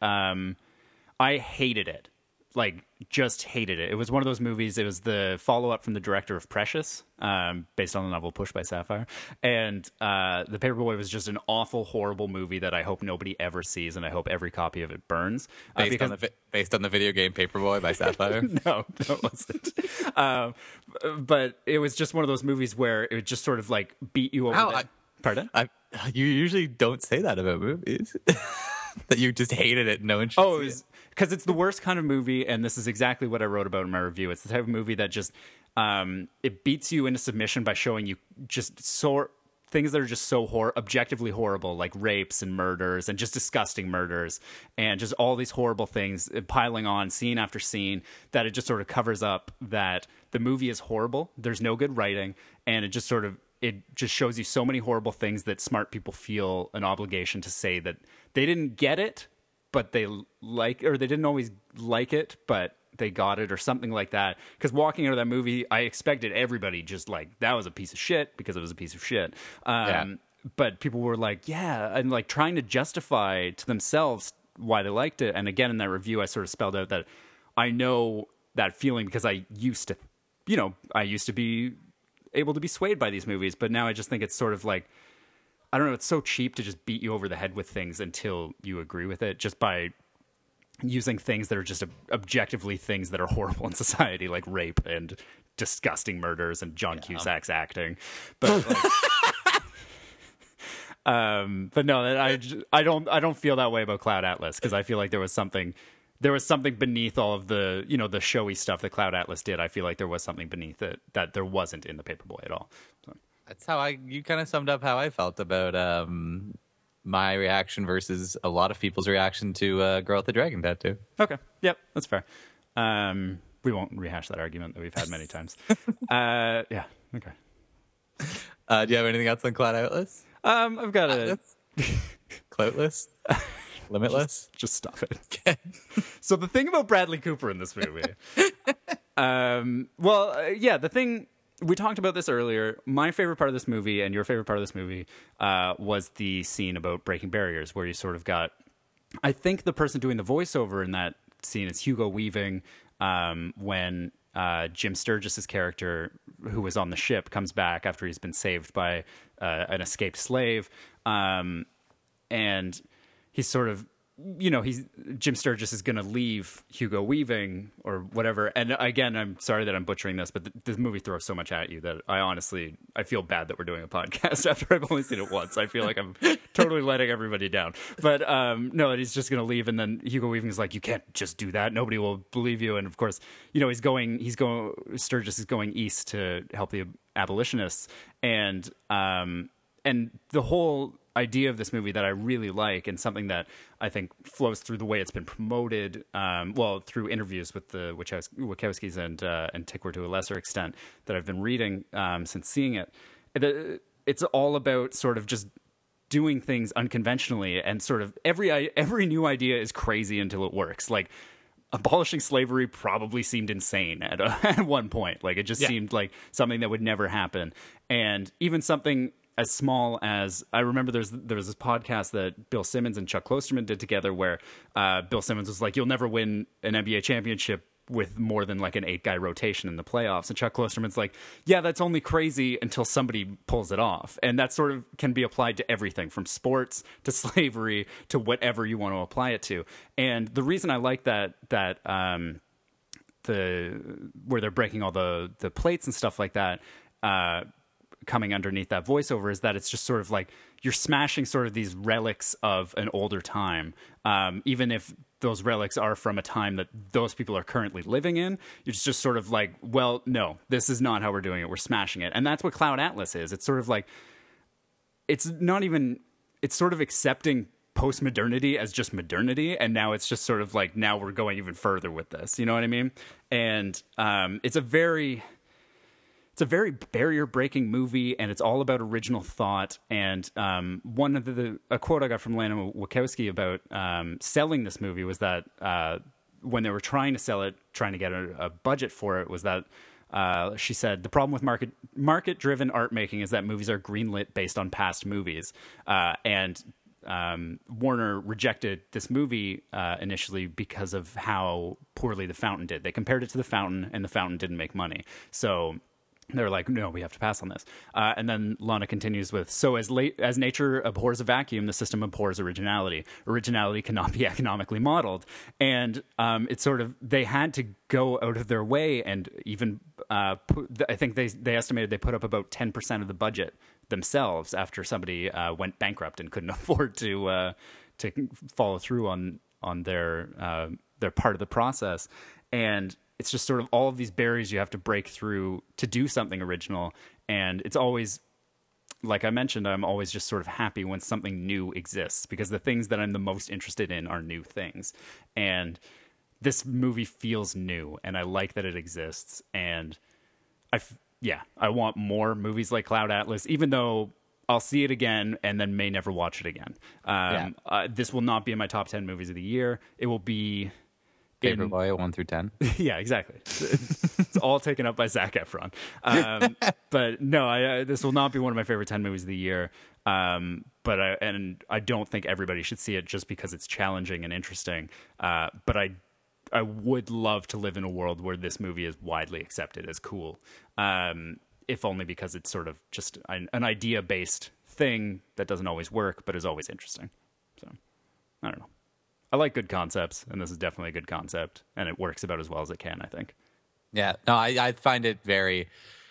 Speaker 1: I hated it. Like, just hated it. It was one of those movies. It was the follow-up from the director of Precious, based on the novel Pushed by Sapphire. And The Paperboy was just an awful, horrible movie that I hope nobody ever sees, and I hope every copy of it burns.
Speaker 2: Based on the video game Paperboy by Sapphire?
Speaker 1: No, it wasn't. But it was just one of those movies where it would just sort of, like, beat you over Pardon?
Speaker 2: You usually don't say that about movies. That you just hated it and no one should see it.
Speaker 1: Because it's the worst kind of movie, and this is exactly what I wrote about in my review. It's the type of movie that just it beats you into submission by showing you just things that are just so objectively horrible, like rapes and murders and just disgusting murders and just all these horrible things piling on scene after scene, that it just sort of covers up that the movie is horrible. There's no good writing, and it just shows you so many horrible things that smart people feel an obligation to say that they didn't get it, but they didn't always like it, but they got it, or something like that. Because walking out of that movie, I expected everybody just like, that was a piece of shit, because it was a piece of shit. But people were like, yeah, and like trying to justify to themselves why they liked it. And again, in that review, I sort of spelled out that I know that feeling because I used to be able to be swayed by these movies, but now I just think it's sort of like, I don't know, it's so cheap to just beat you over the head with things until you agree with it, just by using things that are just objectively things that are horrible in society, like rape and disgusting murders and John Cusack's acting. But but no, I don't feel that way about Cloud Atlas, because I feel like there was something beneath all of the, the showy stuff that Cloud Atlas did. I feel like there was something beneath it that there wasn't in The Paperboy at all. So.
Speaker 2: That's how you kind of summed up how I felt about my reaction versus a lot of people's reaction to Girl with the Dragon Tattoo.
Speaker 1: Okay. Yep. That's fair. We won't rehash that argument that we've had many times. Yeah. Okay.
Speaker 2: Do you have anything else on Cloud Atlas?
Speaker 1: I've got a
Speaker 2: Cloutless? Limitless?
Speaker 1: Just stop it. Okay. So the thing about Bradley Cooper in this movie, the thing, we talked about this earlier. My favorite part of this movie and your favorite part of this movie was the scene about breaking barriers, where you sort of got, I think the person doing the voiceover in that scene is Hugo Weaving, when Jim Sturgis's character, who was on the ship, comes back after he's been saved by an escaped slave, and he's sort of Jim Sturgis is going to leave Hugo Weaving or whatever. And again, I'm sorry that I'm butchering this, but this movie throws so much at you that I feel bad that we're doing a podcast after I've only seen it once. I feel like I'm totally letting everybody down. But no, he's just going to leave, and then Hugo Weaving is like, you can't just do that. Nobody will believe you. And of course, Sturgis is going east to help the abolitionists, and the whole idea of this movie that I really like, and something that I think flows through the way it's been promoted, through interviews with the Wachowskis and Tickwer to a lesser extent that I've been reading since seeing it. It's all about sort of just doing things unconventionally, and sort of every new idea is crazy until it works. Like, abolishing slavery probably seemed insane at one point. Like, it just seemed like something that would never happen. And even something as small as, I remember there was this podcast that Bill Simmons and Chuck Klosterman did together where Bill Simmons was like, you'll never win an NBA championship with more than like an 8-guy rotation in the playoffs. And Chuck Klosterman's like, yeah, that's only crazy until somebody pulls it off. And that sort of can be applied to everything from sports to slavery to whatever you want to apply it to. And the reason I like that where they're breaking all the plates and stuff like that, coming underneath that voiceover, is that it's just sort of like you're smashing sort of these relics of an older time, even if those relics are from a time that those people are currently living in. It's just sort of like, well, no, this is not how we're doing it. We're smashing it. And that's what Cloud Atlas is. It's sort of like, it's sort of accepting post-modernity as just modernity, and now it's just sort of like, now we're going even further with this, you know what I mean? And it's a very barrier-breaking movie, and it's all about original thought. And one of a quote I got from Lana Wachowski about selling this movie was that when they were trying to sell it, trying to get a budget for it, was that she said, the problem with market-driven art making is that movies are greenlit based on past movies. And Warner rejected this movie initially because of how poorly The Fountain did. They compared it to The Fountain, and The Fountain didn't make money. So they're like, no, we have to pass on this. And then Lana continues with, so as nature abhors a vacuum, the system abhors originality. Originality cannot be economically modeled. And it's sort of, they had to go out of their way and even, I think they estimated they put up about 10% of the budget themselves after somebody went bankrupt and couldn't afford to follow through on their part of the process. And it's just sort of all of these barriers you have to break through to do something original. And it's always, like I mentioned, I'm always just sort of happy when something new exists, because the things that I'm the most interested in are new things. And this movie feels new, and I like that it exists. And I want more movies like Cloud Atlas, even though I'll see it again and then may never watch it again. This will not be in my top 10 movies of the year. It will be
Speaker 2: Paperboy 1 through 10.
Speaker 1: Yeah, exactly. It's all taken up by Zac Efron. But no, this will not be one of my favorite 10 movies of the year. But I don't think everybody should see it just because it's challenging and interesting. But I would love to live in a world where this movie is widely accepted as cool. If only because it's sort of just an idea-based thing that doesn't always work, but is always interesting. So, I don't know. I like good concepts, and this is definitely a good concept, and it works about as well as it can, I think.
Speaker 2: Yeah, no, I find it very,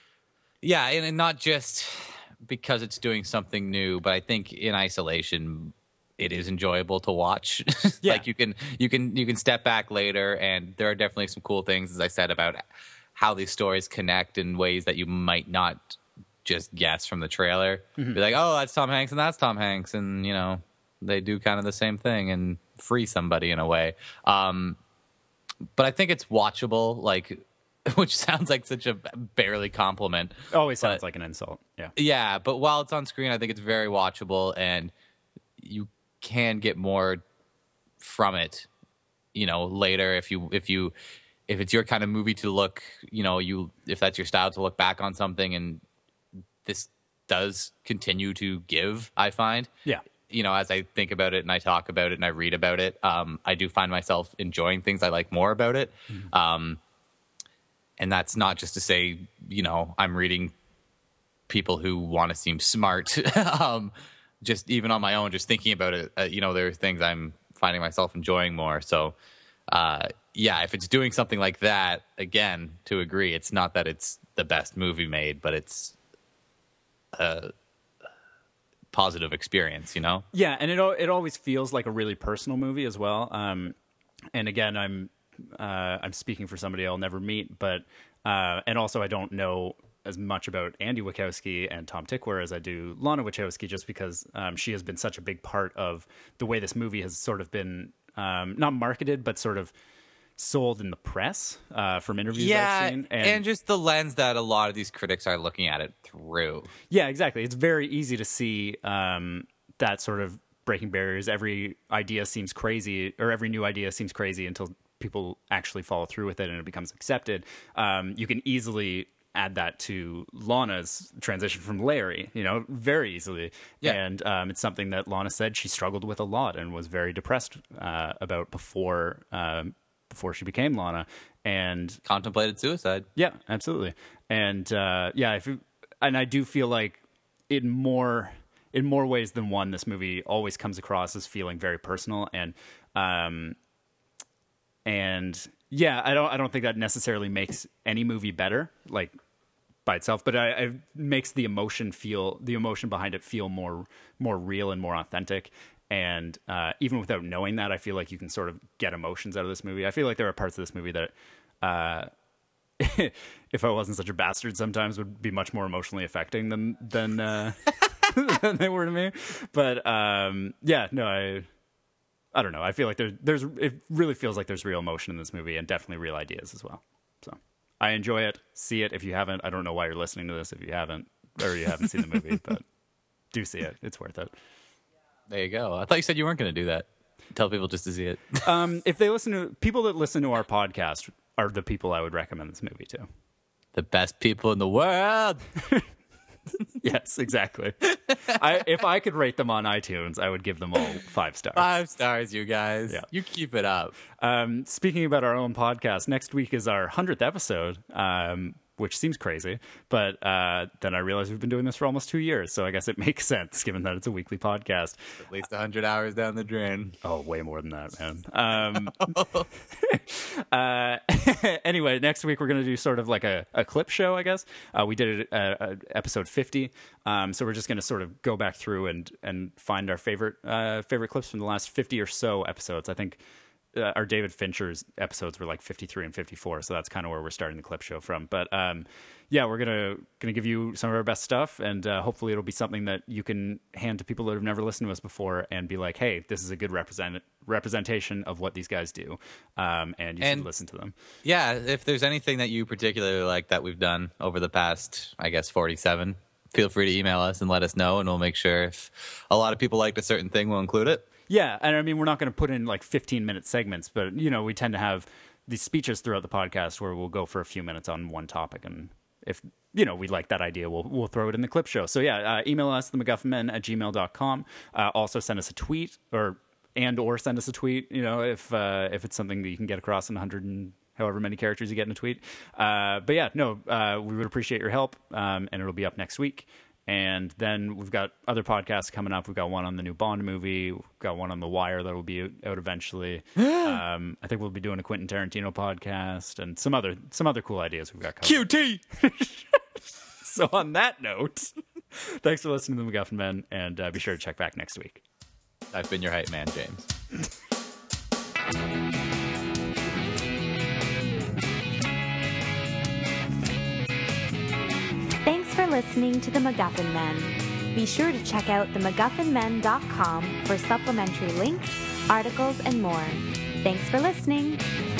Speaker 2: and not just because it's doing something new, but I think in isolation, it is enjoyable to watch.
Speaker 1: Yeah.
Speaker 2: Like you can step back later, and there are definitely some cool things, as I said, about how these stories connect in ways that you might not just guess from the trailer. Mm-hmm. Be like, oh, that's Tom Hanks and that's Tom Hanks, and they do kind of the same thing and free somebody in a way. But I think it's watchable, which sounds like such a barely compliment.
Speaker 1: Always sounds like an insult. Yeah.
Speaker 2: Yeah, but while it's on screen, I think it's very watchable, and you can get more from it, later if it's your kind of movie to look, if that's your style to look back on something, and this does continue to give, I find.
Speaker 1: Yeah.
Speaker 2: As I think about it and I talk about it and I read about it, I do find myself enjoying things I like more about it. Mm-hmm. And that's not just to say, I'm reading people who want to seem smart. Just even on my own, just thinking about it, there are things I'm finding myself enjoying more. So, yeah, if it's doing something like that, again, to agree, it's not that it's the best movie made, but it's a positive experience, you know?
Speaker 1: Yeah, and it always feels like a really personal movie as well. And again, I'm speaking for somebody I'll never meet, but and also I don't know as much about Andy Wachowski and Tom Tykwer as I do Lana Wachowski, just because she has been such a big part of the way this movie has sort of been not marketed, but sort of sold in the press from interviews I've seen.
Speaker 2: And just the lens that a lot of these critics are looking at it through.
Speaker 1: Yeah, exactly. It's very easy to see that sort of breaking barriers. Every idea seems crazy, or every new idea seems crazy until people actually follow through with it and it becomes accepted. You can easily add that to Lana's transition from Larry, very easily. Yeah. And it's something that Lana said she struggled with a lot and was very depressed about before she became Lana, and
Speaker 2: contemplated suicide.
Speaker 1: Yeah, absolutely. And and I do feel like in more ways than one, this movie always comes across as feeling very personal, and yeah, I don't think that necessarily makes any movie better, like by itself, but it makes the emotion behind it feel more real and more authentic. And even without knowing that, I feel like you can sort of get emotions out of this movie. I feel like there are parts of this movie that, if I wasn't such a bastard, sometimes would be much more emotionally affecting than than they were to me. But yeah, no, I don't know. I feel like it really feels like there's real emotion in this movie, and definitely real ideas as well. So I enjoy it. See it if you haven't. I don't know why you're listening to this if you haven't, or you haven't seen the movie, but do see it. It's worth it.
Speaker 2: There you go. I thought you said you weren't going to do that. Tell people just to see it.
Speaker 1: If they people that listen to our podcast are the people I would recommend this movie to.
Speaker 2: The best people in the world.
Speaker 1: Yes, exactly. If I could rate them on iTunes, I would give them all 5 stars.
Speaker 2: 5 stars, you guys.
Speaker 1: Yeah.
Speaker 2: You keep it up.
Speaker 1: Speaking about our own podcast, next week is our 100th episode, which seems crazy. But then I realized we've been doing this for almost 2 years, so I guess it makes sense, given that it's a weekly podcast.
Speaker 2: At least 100 hours down the drain.
Speaker 1: Oh, way more than that, man. Anyway, next week we're going to do sort of like a clip show, I guess. We did it episode 50, so we're just going to sort of go back through and find our favorite clips from the last 50 or so episodes. I think our David Fincher's episodes were like 53 and 54, so that's kind of where we're starting the clip show from. But yeah, we're gonna give you some of our best stuff, and hopefully it'll be something that you can hand to people that have never listened to us before and be like, hey, this is a good representation of what these guys do, and you should listen to them.
Speaker 2: Yeah, if there's anything that you particularly like that we've done over the past, I guess, 47, feel free to email us and let us know, and we'll make sure if a lot of people liked a certain thing, we'll include it.
Speaker 1: Yeah, and I mean, we're not going to put in like 15-minute segments, but we tend to have these speeches throughout the podcast where we'll go for a few minutes on one topic, and if we like that idea, we'll throw it in the clip show. So yeah, email us themacguffinmen@gmail.com. Also send us a tweet or send us a tweet. If it's something that you can get across in 100 and however many characters you get in a tweet. But yeah, no, we would appreciate your help, and it'll be up next week. And then we've got other podcasts coming up. We've got one on the new Bond movie. We've got one on The Wire that will be out eventually. I think we'll be doing a Quentin Tarantino podcast and some other cool ideas we've got coming.
Speaker 2: QT!
Speaker 1: So on that note, thanks for listening to The MacGuffin Men, and be sure to check back next week.
Speaker 2: I've been your hype man, James.
Speaker 3: Thanks for listening to The MacGuffin Men. Be sure to check out themacguffinmen.com for supplementary links, articles, and more. Thanks for listening.